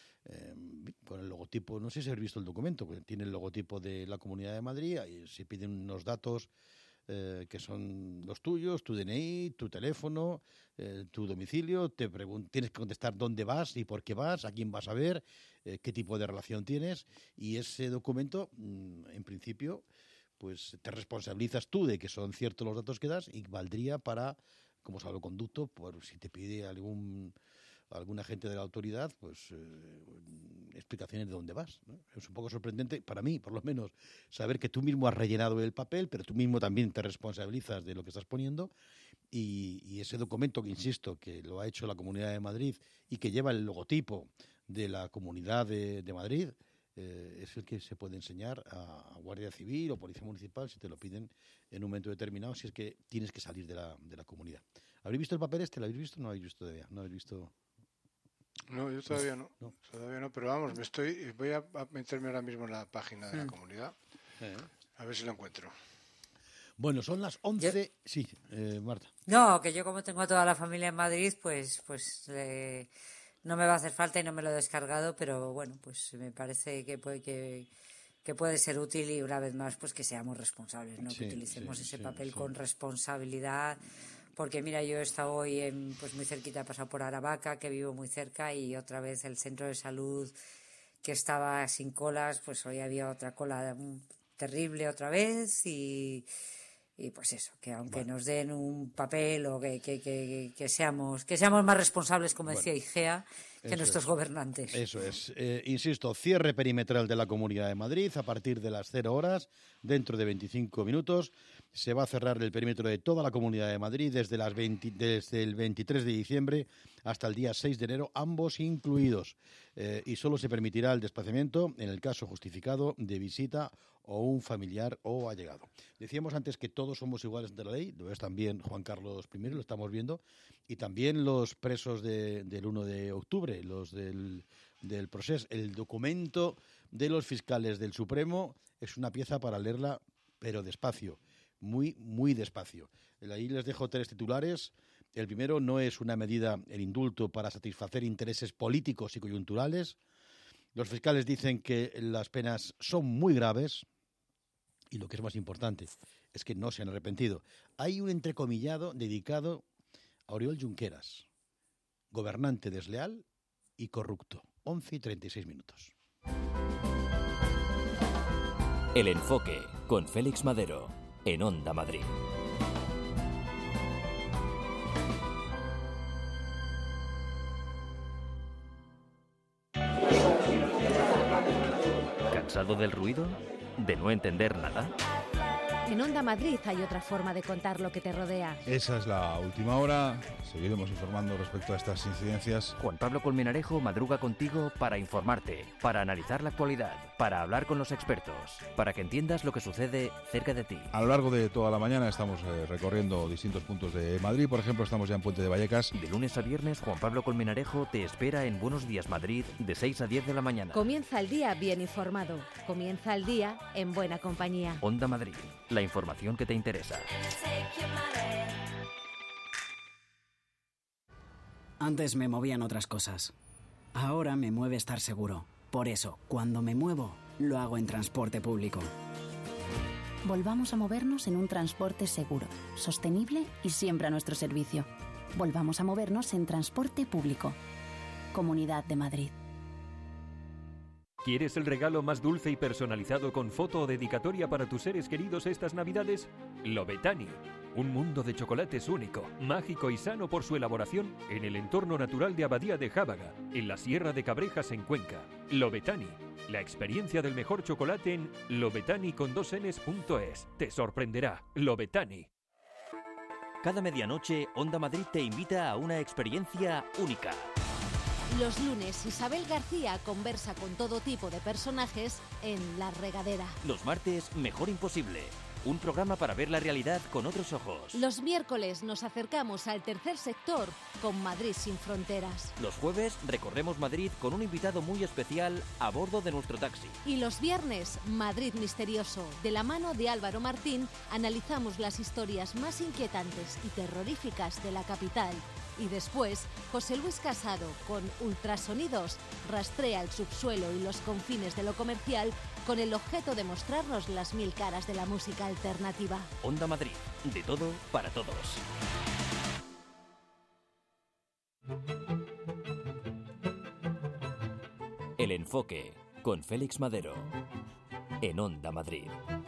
con el logotipo. No sé si habéis visto el documento, que tiene el logotipo de la Comunidad de Madrid, y se piden unos datos que son los tuyos, tu DNI, tu teléfono, tu domicilio. Tienes que contestar dónde vas y por qué vas, a quién vas a ver, qué tipo de relación tienes, y ese documento, en principio, pues te responsabilizas tú de que son ciertos los datos que das, y valdría para, como salvoconducto, por si te pide algún agente de la autoridad, pues explicaciones de dónde vas, ¿no? Es un poco sorprendente, para mí, por lo menos, saber que tú mismo has rellenado el papel, pero tú mismo también te responsabilizas de lo que estás poniendo, y ese documento, que insisto, que lo ha hecho la Comunidad de Madrid y que lleva el logotipo de la Comunidad de Madrid, es el que se puede enseñar a Guardia Civil o Policía Municipal si te lo piden en un momento determinado, si es que tienes que salir de la comunidad. ¿Habéis visto el papel este? ¿Lo habéis visto? No habéis visto todavía. ¿No habéis visto? No, yo todavía no. Todavía no, pero vamos, voy a meterme ahora mismo en la página de la comunidad, a ver si lo encuentro. Bueno, son las 11. Sí, Marta. No, que yo como tengo a toda la familia en Madrid, pues No me va a hacer falta y no me lo he descargado, pero bueno, pues me parece que puede ser útil y una vez más pues que seamos responsables, ¿no? Que utilicemos ese papel con responsabilidad, porque mira, yo he estado hoy pues muy cerquita, he pasado por Aravaca, que vivo muy cerca, y otra vez el centro de salud que estaba sin colas, pues hoy había otra cola terrible otra vez y pues eso, que aunque nos den un papel o que seamos más responsables, como decía Igea, que nuestros gobernantes. Eso es. Insisto, cierre perimetral de la Comunidad de Madrid a partir de las 0 horas, dentro de 25 minutos. Se va a cerrar el perímetro de toda la Comunidad de Madrid desde el 23 de diciembre hasta el día 6 de enero, ambos incluidos. Y solo se permitirá el desplazamiento en el caso justificado de visita o un familiar o allegado. Decíamos antes que todos somos iguales ante la ley, lo es también Juan Carlos I, lo estamos viendo, y también los presos del 1 de octubre, los del procés. El documento de los fiscales del Supremo es una pieza para leerla, pero despacio, muy, muy despacio. Ahí les dejo 3 titulares. El primero: no es una medida, el indulto, para satisfacer intereses políticos y coyunturales. Los fiscales dicen que las penas son muy graves y, lo que es más importante, es que no se han arrepentido. Hay un entrecomillado dedicado a Oriol Junqueras, gobernante desleal y corrupto. 11:36. El Enfoque, con Félix Madero, en Onda Madrid. ¿Cansado del ruido? ¿De no entender nada? En Onda Madrid hay otra forma de contar lo que te rodea. Esa es la última hora. Seguiremos informando respecto a estas incidencias. Juan Pablo Colmenarejo madruga contigo para informarte, para analizar la actualidad, para hablar con los expertos, para que entiendas lo que sucede cerca de ti. A lo largo de toda la mañana estamos recorriendo distintos puntos de Madrid. Por ejemplo, estamos ya en Puente de Vallecas. De lunes a viernes, Juan Pablo Colmenarejo te espera en Buenos Días Madrid, de 6 a 10 de la mañana. Comienza el día bien informado. Comienza el día en buena compañía. Onda Madrid, la información que te interesa. Antes me movían otras cosas. Ahora me mueve estar seguro. Por eso, cuando me muevo, lo hago en transporte público. Volvamos a movernos en un transporte seguro, sostenible y siempre a nuestro servicio. Volvamos a movernos en transporte público. Comunidad de Madrid. ¿Quieres el regalo más dulce y personalizado con foto o dedicatoria para tus seres queridos estas Navidades? Lobetani. Un mundo de chocolates único, mágico y sano por su elaboración en el entorno natural de Abadía de Jábaga, en la Sierra de Cabrejas, en Cuenca. Lobetani. La experiencia del mejor chocolate en lobetani.es. Te sorprenderá. Lobetani. Cada medianoche, Onda Madrid te invita a una experiencia única. Los lunes, Isabel García conversa con todo tipo de personajes en La Regadera. Los martes, Mejor Imposible. Un programa para ver la realidad con otros ojos. Los miércoles nos acercamos al tercer sector con Madrid sin fronteras. Los jueves recorremos Madrid con un invitado muy especial a bordo de nuestro taxi. Y los viernes, Madrid Misterioso. De la mano de Álvaro Martín, analizamos las historias más inquietantes y terroríficas de la capital. Y después, José Luis Casado, con Ultrasonidos, rastrea el subsuelo y los confines de lo comercial con el objeto de mostrarnos las 1000 caras de la música alternativa. Onda Madrid, de todo para todos. El Enfoque, con Félix Madero, en Onda Madrid.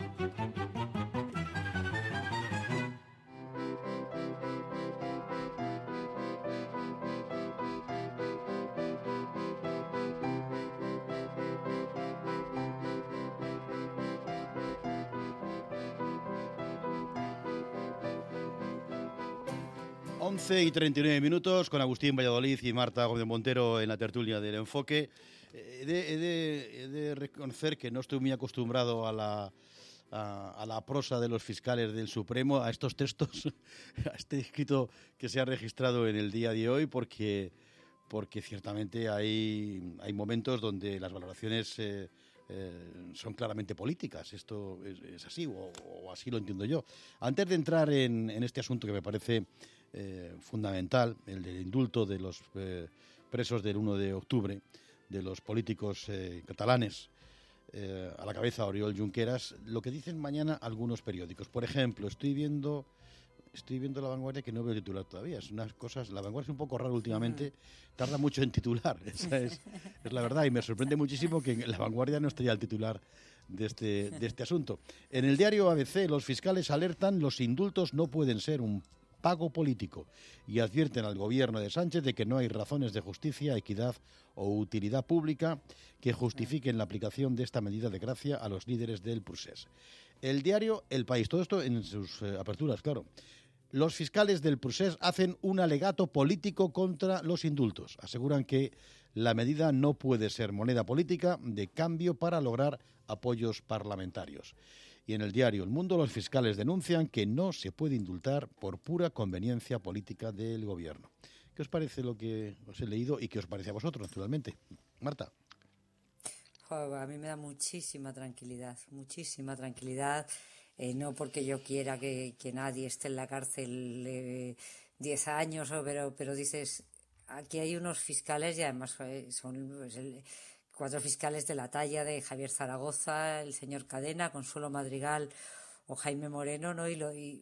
Y 39 minutos con Agustín Valladolid y Marta Gómez Montero en la tertulia del Enfoque. He de reconocer que no estoy muy acostumbrado a la prosa de los fiscales del Supremo, a estos textos, a este escrito que se ha registrado en el día de hoy, porque ciertamente hay momentos donde las valoraciones son claramente políticas. Esto es así, o así lo entiendo yo. Antes de entrar en este asunto que me parece fundamental, el del indulto de los presos del 1 de octubre, de los políticos catalanes, a la cabeza Oriol Junqueras, lo que dicen mañana algunos periódicos. Por ejemplo, estoy viendo La Vanguardia, que no veo titular todavía. Es unas cosas, La Vanguardia es un poco raro últimamente, tarda mucho en titular, esa es la verdad, y me sorprende muchísimo que en La Vanguardia no esté ya el titular de este asunto. En el diario ABC, los fiscales alertan: los indultos no pueden ser un pago político, y advierten al gobierno de Sánchez de que no hay razones de justicia, equidad o utilidad pública que justifiquen la aplicación de esta medida de gracia a los líderes del procés. El diario El País, todo esto en sus aperturas, claro. Los fiscales del procés hacen un alegato político contra los indultos. Aseguran que la medida no puede ser moneda política de cambio para lograr apoyos parlamentarios. Y en el diario El Mundo, los fiscales denuncian que no se puede indultar por pura conveniencia política del gobierno. ¿Qué os parece lo que os he leído y qué os parece a vosotros, naturalmente? Marta. A mí me da muchísima tranquilidad, no porque yo quiera que nadie esté en la cárcel 10 años, pero dices, aquí hay unos fiscales y además son pues, 4 fiscales de la talla de Javier Zaragoza, el señor Cadena, Consuelo Madrigal o Jaime Moreno, ¿no? Y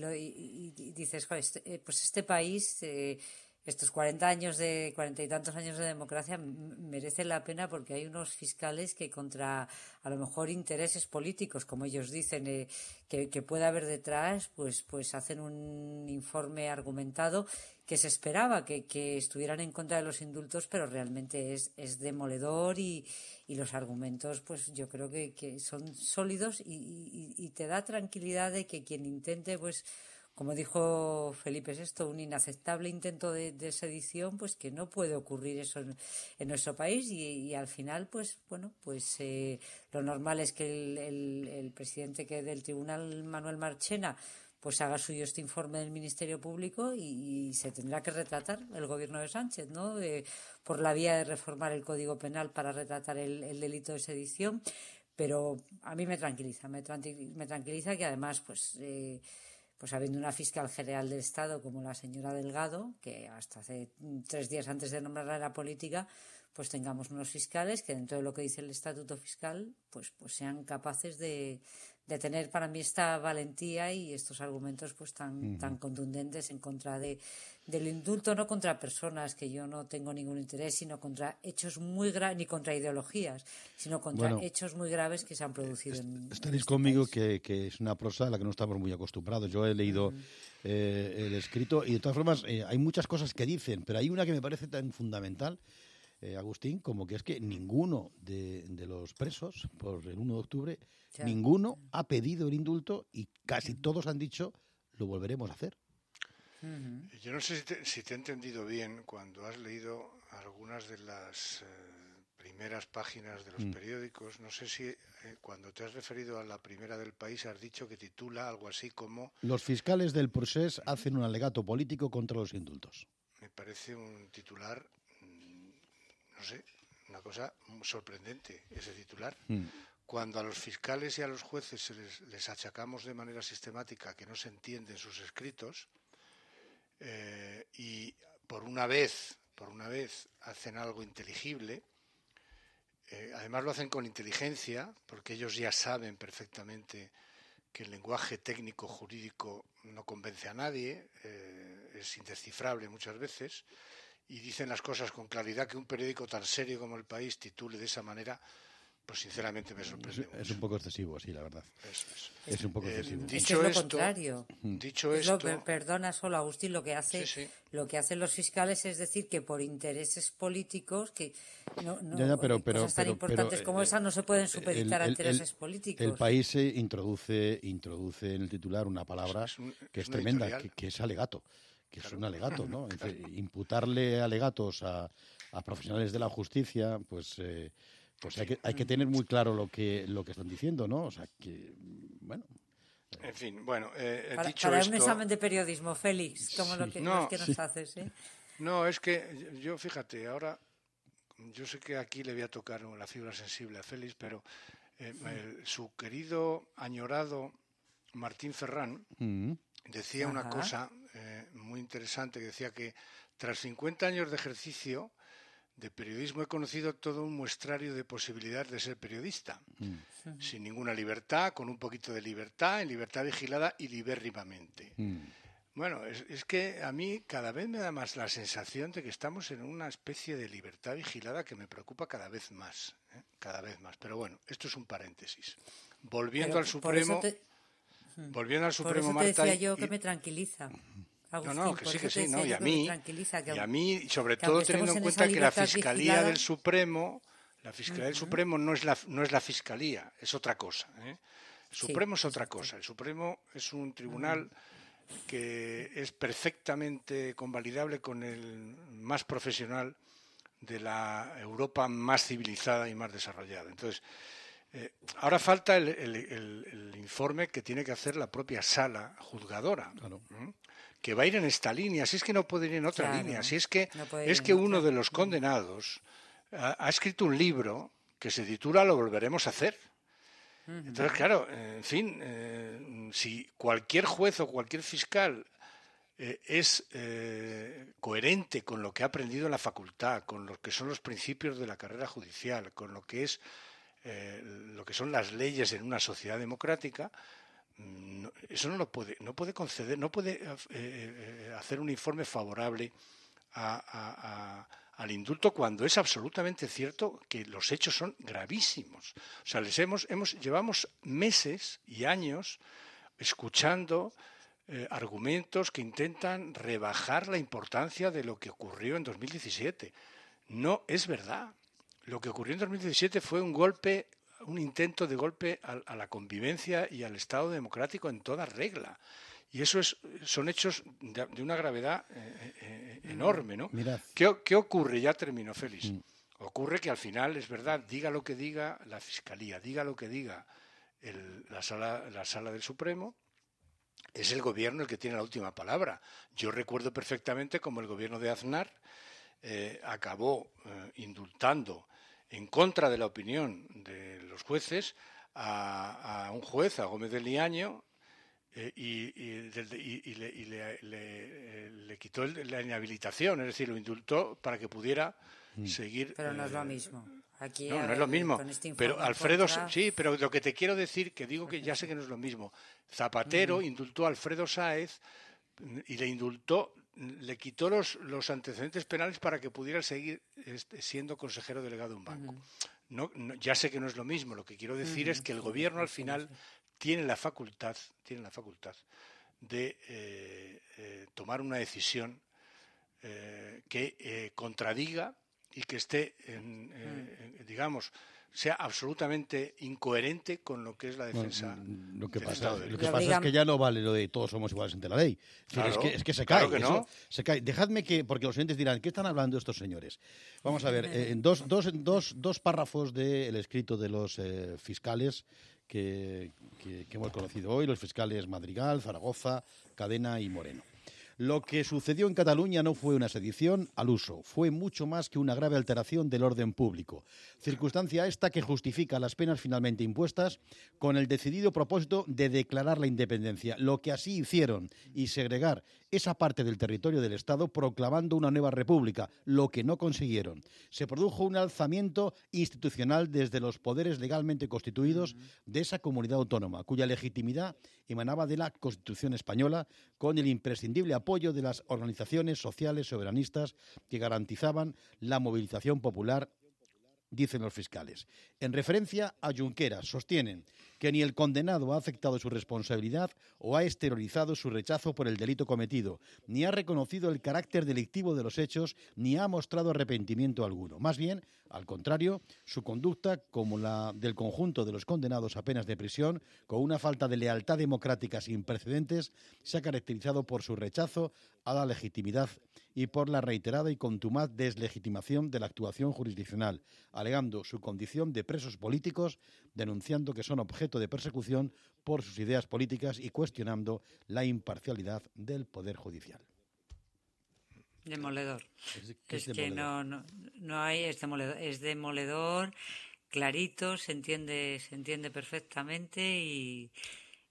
dices, pues este país, estos 40 y tantos años de democracia merecen la pena, porque hay unos fiscales que contra a lo mejor intereses políticos, como ellos dicen, que puede haber detrás, pues hacen un informe argumentado que se esperaba que estuvieran en contra de los indultos, pero realmente es demoledor y los argumentos pues yo creo que son sólidos y te da tranquilidad de que quien intente, pues como dijo Felipe VI, un inaceptable intento de sedición, pues que no puede ocurrir eso en nuestro país y al final, pues bueno, pues lo normal es que el presidente del tribunal, Manuel Marchena, pues haga suyo este informe del Ministerio Público y se tendrá que retratar el gobierno de Sánchez, ¿no? Por la vía de reformar el Código Penal para retratar el delito de sedición, pero a mí me tranquiliza que además, pues habiendo una fiscal general del Estado como la señora Delgado, que hasta hace 3 días antes de nombrarla era política, pues tengamos unos fiscales que dentro de lo que dice el Estatuto Fiscal, pues sean capaces de tener para mí esta valentía y estos argumentos pues tan contundentes en contra del indulto, no contra personas, que yo no tengo ningún interés, sino contra hechos muy graves, ni contra ideologías, sino contra hechos muy graves que se han producido estaréis conmigo que es una prosa a la que no estamos muy acostumbrados. Yo he leído el escrito y de todas formas hay muchas cosas que dicen, pero hay una que me parece tan fundamental, Agustín, como que es que ninguno de los presos por el 1 de octubre, ninguno ha pedido el indulto y casi todos han dicho lo volveremos a hacer. Yo no sé si te he entendido bien cuando has leído algunas de las primeras páginas de los periódicos. No sé si cuando te has referido a la primera del País has dicho que titula algo así como: los fiscales del procés hacen un alegato político contra los indultos. Me parece un titular, no sé, una cosa sorprendente ese titular. Cuando a los fiscales y a los jueces les achacamos de manera sistemática que no se entienden sus escritos, y por una vez hacen algo inteligible, además lo hacen con inteligencia, porque ellos ya saben perfectamente que el lenguaje técnico jurídico no convence a nadie, es indescifrable muchas veces, y dicen las cosas con claridad. Que un periódico tan serio como El País titule de esa manera, pues sinceramente me sorprende mucho. Es un poco excesivo, sí, la verdad. Es un poco excesivo. Dicho es lo contrario. Dicho esto, perdona solo, Agustín, lo que hacen los fiscales es decir que por intereses políticos que cosas tan importantes como esa no se pueden supeditar a intereses políticos. El País introduce en el titular una palabra que es tremenda, que es alegato. Que es un alegato, ¿no? Claro. Imputarle alegatos a profesionales de la justicia, pues hay que tener muy claro lo que están diciendo, ¿no? O sea, que, bueno... En fin, dicho para esto... un examen de periodismo, Félix, como lo que nos haces, ¿eh? No, es que yo, fíjate, ahora, yo sé que aquí le voy a tocar la fibra sensible a Félix, pero su querido, añorado Martín Ferrán decía una cosa muy interesante que decía que tras 50 años de ejercicio de periodismo he conocido todo un muestrario de posibilidades de ser periodista, sin ninguna libertad, con un poquito de libertad, en libertad vigilada y libérrimamente. Bueno, es que a mí cada vez me da más la sensación de que estamos en una especie de libertad vigilada que me preocupa cada vez más, cada vez más. Pero bueno, esto es un paréntesis. Volviendo al Supremo, Marta, decía yo que me tranquiliza. Agustín, no, que sí, no, y a mí, sobre que todo teniendo en cuenta que la Fiscalía del Supremo, no es la Fiscalía, es otra cosa. El Supremo es otra cosa. El Supremo es un tribunal que es perfectamente convalidable con el más profesional de la Europa más civilizada y más desarrollada. Entonces, ahora falta el informe que tiene que hacer la propia sala juzgadora, que va a ir en esta línea, si es que no puede ir en otra línea, si es que uno de los condenados ha escrito un libro que se titula Lo volveremos a hacer. Entonces, claro, en fin, si cualquier juez o cualquier fiscal es coherente con lo que ha aprendido en la facultad, con lo que son los principios de la carrera judicial, con lo que es lo que son las leyes en una sociedad democrática, eso no puede conceder, no puede hacer un informe favorable al indulto cuando es absolutamente cierto que los hechos son gravísimos. O sea, llevamos meses y años escuchando argumentos que intentan rebajar la importancia de lo que ocurrió en 2017. No es verdad. Lo que ocurrió en 2017 fue un intento de golpe a la convivencia y al Estado democrático en toda regla. Y eso son hechos de una gravedad enorme, ¿no? ¿Qué ocurre? Ya termino, Félix. Ocurre que al final, es verdad, diga lo que diga la Fiscalía, diga lo que diga la Sala del Supremo, es el Gobierno el que tiene la última palabra. Yo recuerdo perfectamente cómo el Gobierno de Aznar acabó indultando en contra de la opinión de los jueces a un juez, a Gómez de Liaño, y le quitó la inhabilitación, es decir, lo indultó para que pudiera seguir. Pero no es lo mismo. Aquí, no es lo mismo. Este pero Alfredo, sí, pero lo que te quiero decir, que digo que ya sé que no es lo mismo. Zapatero indultó a Alfredo Sáez y le quitó los antecedentes penales para que pudiera seguir siendo consejero delegado de un banco. No, ya sé que no es lo mismo. Lo que quiero decir es que el Gobierno al final tiene la facultad de tomar una decisión que contradiga y que esté, digamos, sea absolutamente incoherente con lo que es la defensa. Lo que pasa es que ya no vale lo de todos somos iguales ante la ley. Es que se cae. Claro que no. Se cae. Dejadme porque los oyentes dirán, ¿qué están hablando estos señores? Vamos a ver, en dos párrafos del escrito de los fiscales que hemos conocido hoy, los fiscales Madrigal, Zaragoza, Cadena y Moreno. Lo que sucedió en Cataluña no fue una sedición al uso, fue mucho más que una grave alteración del orden público. Circunstancia esta que justifica las penas finalmente impuestas con el decidido propósito de declarar la independencia, lo que así hicieron, y segregar esa parte del territorio del Estado proclamando una nueva república, lo que no consiguieron. Se produjo un alzamiento institucional desde los poderes legalmente constituidos de esa comunidad autónoma, cuya legitimidad emanaba de la Constitución española, con el imprescindible apoyo de las organizaciones sociales soberanistas que garantizaban la movilización popular, dicen los fiscales. En referencia a Junqueras, sostienen que ni el condenado ha aceptado su responsabilidad o ha exteriorizado su rechazo por el delito cometido, ni ha reconocido el carácter delictivo de los hechos, ni ha mostrado arrepentimiento alguno. Más bien, al contrario, su conducta, como la del conjunto de los condenados a penas de prisión, con una falta de lealtad democrática sin precedentes, se ha caracterizado por su rechazo a la legitimidad y por la reiterada y contumaz deslegitimación de la actuación jurisdiccional, alegando su condición de presos políticos, denunciando que son objeto de persecución por sus ideas políticas y cuestionando la imparcialidad del Poder Judicial. Demoledor. Es que no hay, es demoledor, clarito, se entiende perfectamente y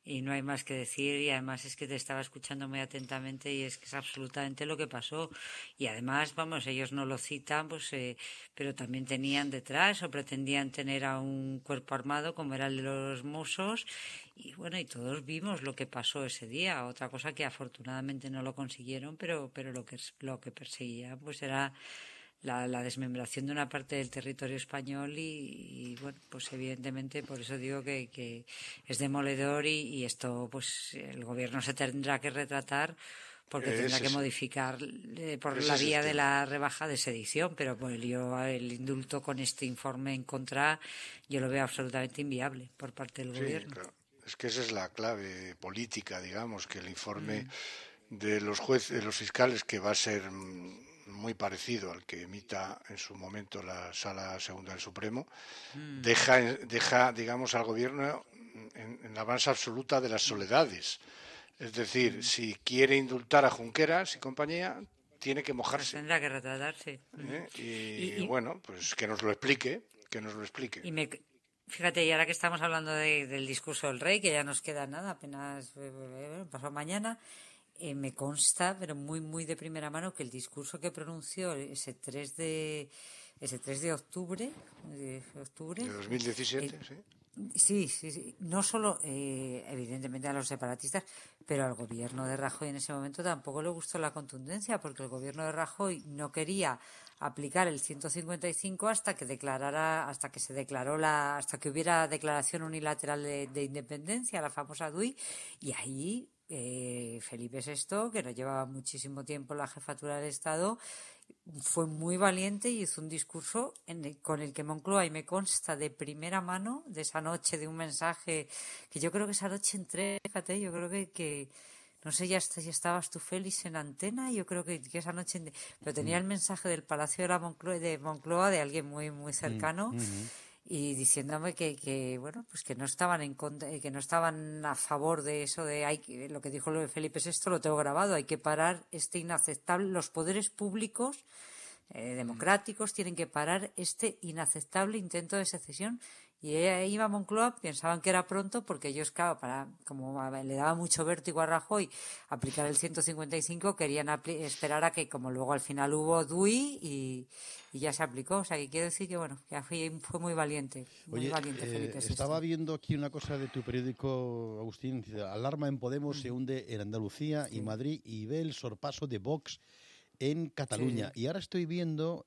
y no hay más que decir, y además es que te estaba escuchando muy atentamente y es que es absolutamente lo que pasó. Y además, vamos, ellos no lo citan, pues, pero también tenían detrás o pretendían tener a un cuerpo armado como era el de los Mossos, y bueno, y todos vimos lo que pasó ese día. Otra cosa que afortunadamente no lo consiguieron, pero lo que perseguía pues era la desmembración de una parte del territorio español y bueno, pues evidentemente por eso digo que es demoledor y esto pues el gobierno se tendrá que retratar porque tendrá que modificar por la vía de la rebaja de sedición, pero pues yo el indulto con este informe en contra yo lo veo absolutamente inviable por parte del gobierno. Claro. Es que esa es la clave política, digamos, que el informe de los jueces, de los fiscales, que va a ser muy parecido al que emita en su momento la Sala Segunda del Supremo, deja, digamos, al gobierno en la más absoluta de las soledades. Es decir, si quiere indultar a Junqueras y compañía, tiene que mojarse. Pues tendrá que retratarse. Y bueno, pues que nos lo explique, Fíjate, y ahora que estamos hablando del discurso del rey, que ya nos queda nada, apenas pasó mañana, me consta, pero muy muy de primera mano, que el discurso que pronunció ese 3 de octubre de 2017, sí, no solo evidentemente a los separatistas, pero al gobierno de Rajoy en ese momento tampoco le gustó la contundencia, porque el gobierno de Rajoy no quería aplicar el 155 hasta que hubiera declaración unilateral de independencia, la famosa DUI, y ahí Felipe VI, que no llevaba muchísimo tiempo en la jefatura del Estado, fue muy valiente y hizo un discurso con el que Moncloa, y me consta de primera mano de esa noche, de un mensaje que yo creo que esa noche entré, fíjate, yo creo que no sé, ya estabas tú, Félix, en antena, yo creo que esa noche, pero tenía el mensaje del Palacio de Moncloa de alguien muy muy cercano. Y diciéndome que bueno, pues que no estaban que no estaban a favor de eso, de lo que dijo Felipe VI, lo tengo grabado, hay que parar este inaceptable, los poderes públicos democráticos tienen que parar este inaceptable intento de secesión. Y ahí iba Moncloa, pensaban que era pronto, porque ellos, claro, como le daba mucho vértigo a Rajoy aplicar el 155, querían esperar a que, como luego al final hubo DUI y ya se aplicó. O sea, que quiero decir que, bueno, que fue muy valiente. Oye, valiente Felipe VI. Estaba viendo aquí una cosa de tu periódico, Agustín. Dice, alarma en Podemos se hunde en Andalucía y Madrid y ve el sorpaso de Vox en Cataluña. Y ahora estoy viendo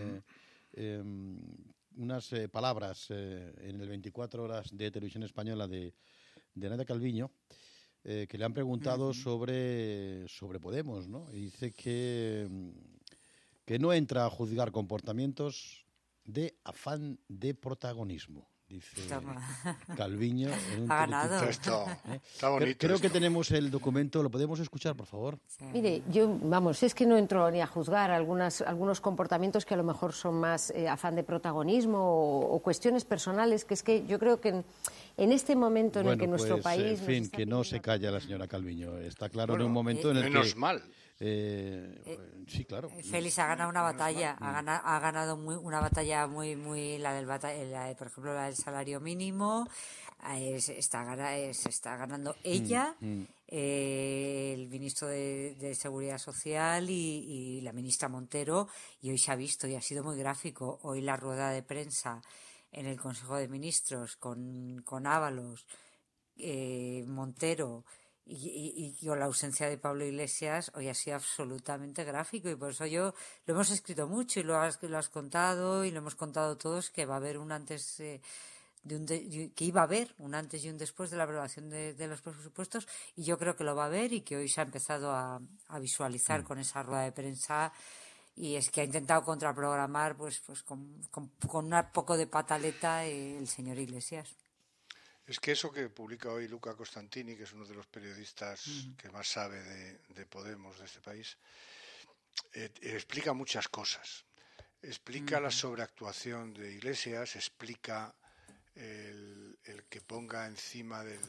unas palabras en el 24 horas de Televisión Española de Nadia Calviño, que le han preguntado sobre Podemos, ¿no? Y dice que no entra a juzgar comportamientos de afán de protagonismo. Dice Calviño en un ha ganado. Está bonito. Creo que tenemos el documento, ¿lo podemos escuchar, por favor? Sí. Mire, es que no entro ni a juzgar algunos comportamientos que a lo mejor son más afán de protagonismo o cuestiones personales, que es que yo creo que en este momento en el que nuestro país... En fin, que no se calla la señora Calviño. Está claro, en un momento en el que... Menos mal. Sí, claro. Félix ha ganado una batalla, ha ganado una batalla muy, por ejemplo, la del salario mínimo, se está ganando ella, el ministro de Seguridad Social y la ministra Montero, y hoy se ha visto y ha sido muy gráfico, hoy la rueda de prensa en el Consejo de Ministros con Ábalos, Montero y con la ausencia de Pablo Iglesias, hoy ha sido absolutamente gráfico, y por eso lo hemos escrito mucho y lo has contado y lo hemos contado todos, que va a haber un antes que iba a haber un antes y un después de la aprobación de los presupuestos, y yo creo que lo va a haber y que hoy se ha empezado a visualizar con esa rueda de prensa. Y es que ha intentado contraprogramar pues con un poco de pataleta el señor Iglesias. Es que eso que publica hoy Luca Costantini, que es uno de los periodistas que más sabe de Podemos, de este país, explica muchas cosas. Explica la sobreactuación de Iglesias, explica el que ponga encima del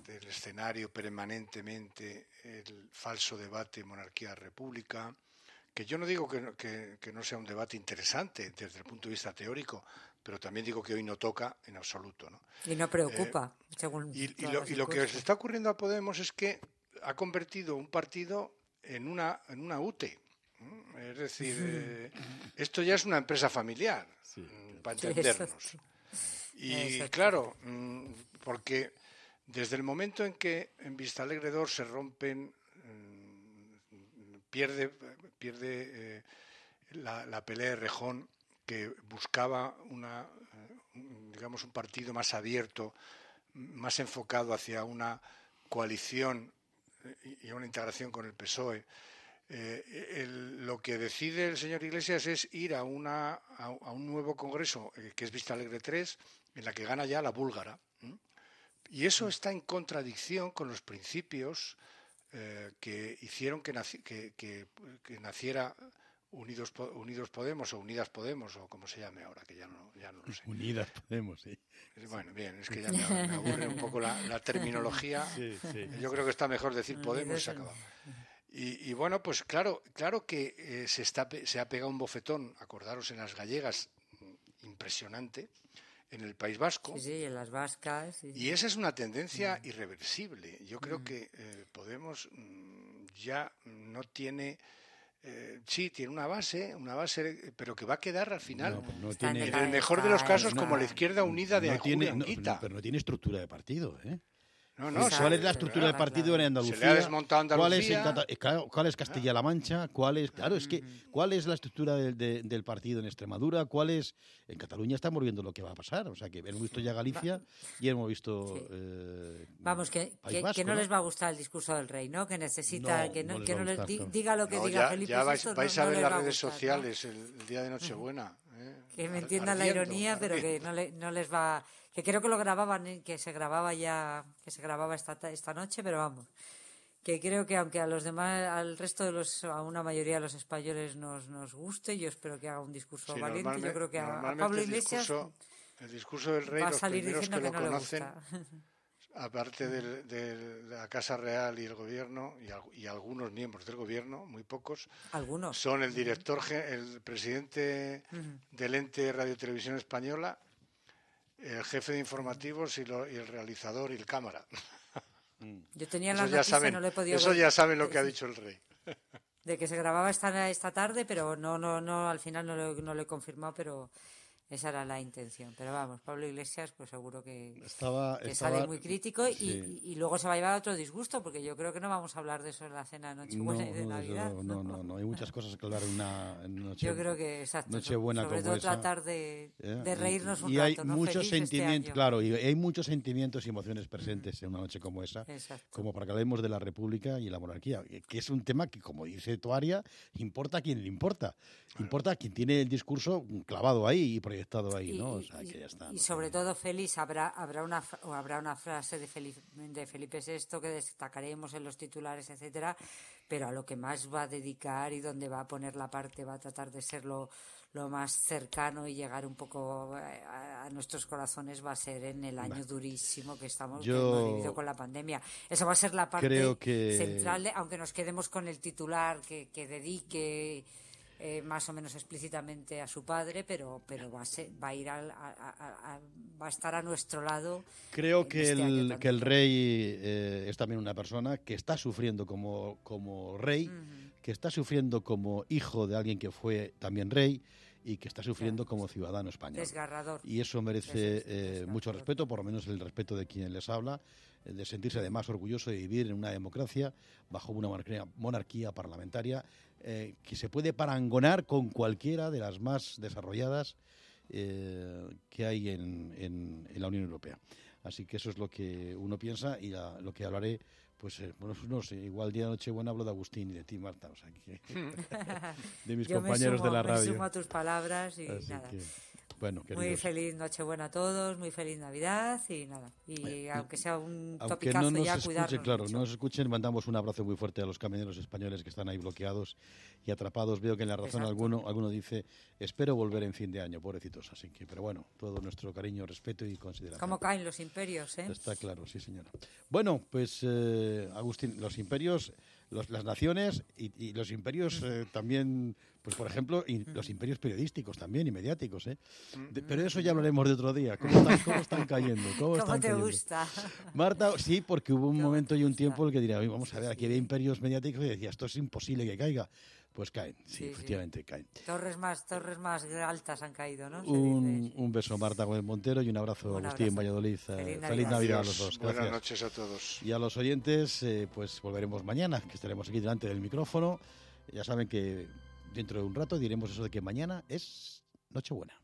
escenario permanentemente el falso debate monarquía-república, que yo no digo que no sea un debate interesante desde el punto de vista teórico, pero también digo que hoy no toca en absoluto, ¿no? Y no preocupa, según y lo que se está ocurriendo a Podemos es que ha convertido un partido en una UTE. Es decir, esto ya es una empresa familiar, para entendernos. Y claro, porque desde el momento en que en Vistalegre 2 se rompen, pierde la pelea de Rejón, que buscaba digamos, un partido más abierto, más enfocado hacia una coalición y una integración con el PSOE. Lo que decide el señor Iglesias es ir a un nuevo congreso, que es Vistalegre 3, en la que gana ya la búlgara. Y eso está en contradicción con los principios que hicieron que naciera Unidos Podemos o Unidas Podemos, o como se llame ahora, que ya no lo sé. Unidas Podemos, sí. Bueno, bien, es que ya me aburre un poco la terminología. Sí. Yo creo que está mejor decir Podemos y se acaba. Y bueno, pues claro que se ha pegado un bofetón, acordaros, en las gallegas, impresionante, en el País Vasco. Sí, en las vascas. Sí. Y esa es una tendencia irreversible. Yo creo que Podemos ya no tiene... sí, tiene una base, pero que va a quedar al final, en el mejor de los casos, como la Izquierda Unida de Julio Anguita. Pero no tiene estructura de partido, ¿eh? No, ¿Cuál es la estructura de partido en Andalucía? Se le ha desmontado Andalucía. ¿Cuál es Castilla-La Mancha? ¿Cuál es la estructura del partido en Extremadura? ¿Cuál es? En Cataluña estamos viendo lo que va a pasar. O sea, que hemos visto ya Galicia y hemos visto... Vamos, que no les va a gustar el discurso del rey, ¿no? Que necesita que no les diga lo que diga Felipe VI. Ya vais a ver las redes sociales el día de Nochebuena. Que me entiendan la ironía, pero que no les va... Que creo que lo grababan, que se grababa esta noche, pero vamos, que creo que aunque a los demás, a una mayoría de los españoles nos guste, yo espero que haga un discurso valiente. Yo creo que a Pablo Iglesias el discurso del rey, va a salir los primeros diciendo que lo no conocen, le gusta. Aparte de la Casa Real y el Gobierno, y algunos miembros del Gobierno, muy pocos, son el director, el presidente del ente Radio Televisión Española, el jefe de informativos y el realizador y el cámara. Yo tenía la noticia, no le he podido Eso ya saben lo que ha dicho el rey. De que se grababa esta tarde, pero no al final no lo he confirmado, pero esa era la intención. Pero vamos, Pablo Iglesias, pues seguro que sale muy crítico y luego se va a llevar otro disgusto, porque yo creo que no vamos a hablar de eso en la cena de Nochebuena y de Navidad. No, hay muchas cosas que hablar en una Nochebuena. Yo creo que, exacto, Nochebuena sobre todo tratar de reírnos un rato, hay muchos sentimientos, claro, y hay muchos sentimientos y emociones presentes en una noche como esa, como para que hablemos de la República y la monarquía, que es un tema que, como dice Toaria, importa a quien le importa. Importa a quien tiene el discurso clavado ahí y proyectado ahí, ¿no? O sea, que ya está. Y sobre todo, Félix, habrá una frase de Felipe VI que destacaremos en los titulares, etcétera, pero a lo que más va a dedicar y donde va a poner la parte, va a tratar de ser lo más cercano y llegar un poco a nuestros corazones, va a ser en el año durísimo que hemos vivido con la pandemia. Eso va a ser la parte central, aunque nos quedemos con el titular que dedique más o menos explícitamente a su padre, pero va a estar a nuestro lado. Creo que el rey es también una persona que está sufriendo como rey, que está sufriendo como hijo de alguien que fue también rey y que está sufriendo como ciudadano español. Desgarrador. Y eso merece mucho respeto, por lo menos el respeto de quien les habla, de sentirse además orgulloso de vivir en una democracia bajo una monarquía parlamentaria que se puede parangonar con cualquiera de las más desarrolladas que hay en la Unión Europea. Así que eso es lo que uno piensa y lo que hablaré, pues bueno, no sé, igual día de Nochebuena hablo de Agustín y de ti, Marta, o sea que de mis compañeros de la radio. Yo me sumo a tus palabras y así nada. Bueno, muy feliz Nochebuena a todos, muy feliz Navidad y nada. Y aunque sea un topicazo, no ya cuidarnos claro, mucho. no nos escuchen, mandamos un abrazo muy fuerte a los camioneros españoles que están ahí bloqueados y atrapados. Veo que en La Razón alguno dice, espero volver en fin de año, pobrecitos. Así que, pero bueno, todo nuestro cariño, respeto y consideración. ¿Cómo caen los imperios, eh? Está claro, sí, señora. Bueno, pues, Agustín, los imperios, las naciones y los imperios también, pues por ejemplo, los imperios periodísticos también y mediáticos, ¿eh? Pero eso ya hablaremos de otro día. ¿Cómo están cayendo? ¿Cómo te cayendo? gusta? Marta, sí, porque hubo un momento y un tiempo en el que diría, vamos a ver, aquí había imperios mediáticos y decía, esto es imposible que caiga. Pues caen, sí, efectivamente caen. Torres más altas han caído, ¿no? Un beso, Marta Gómez Montero, y un abrazo, Agustín, en Valladolid. Feliz Navidad a los dos. Gracias. Buenas noches a todos. Y a los oyentes, pues volveremos mañana, que estaremos aquí delante del micrófono. Ya saben que dentro de un rato diremos eso de que mañana es Nochebuena.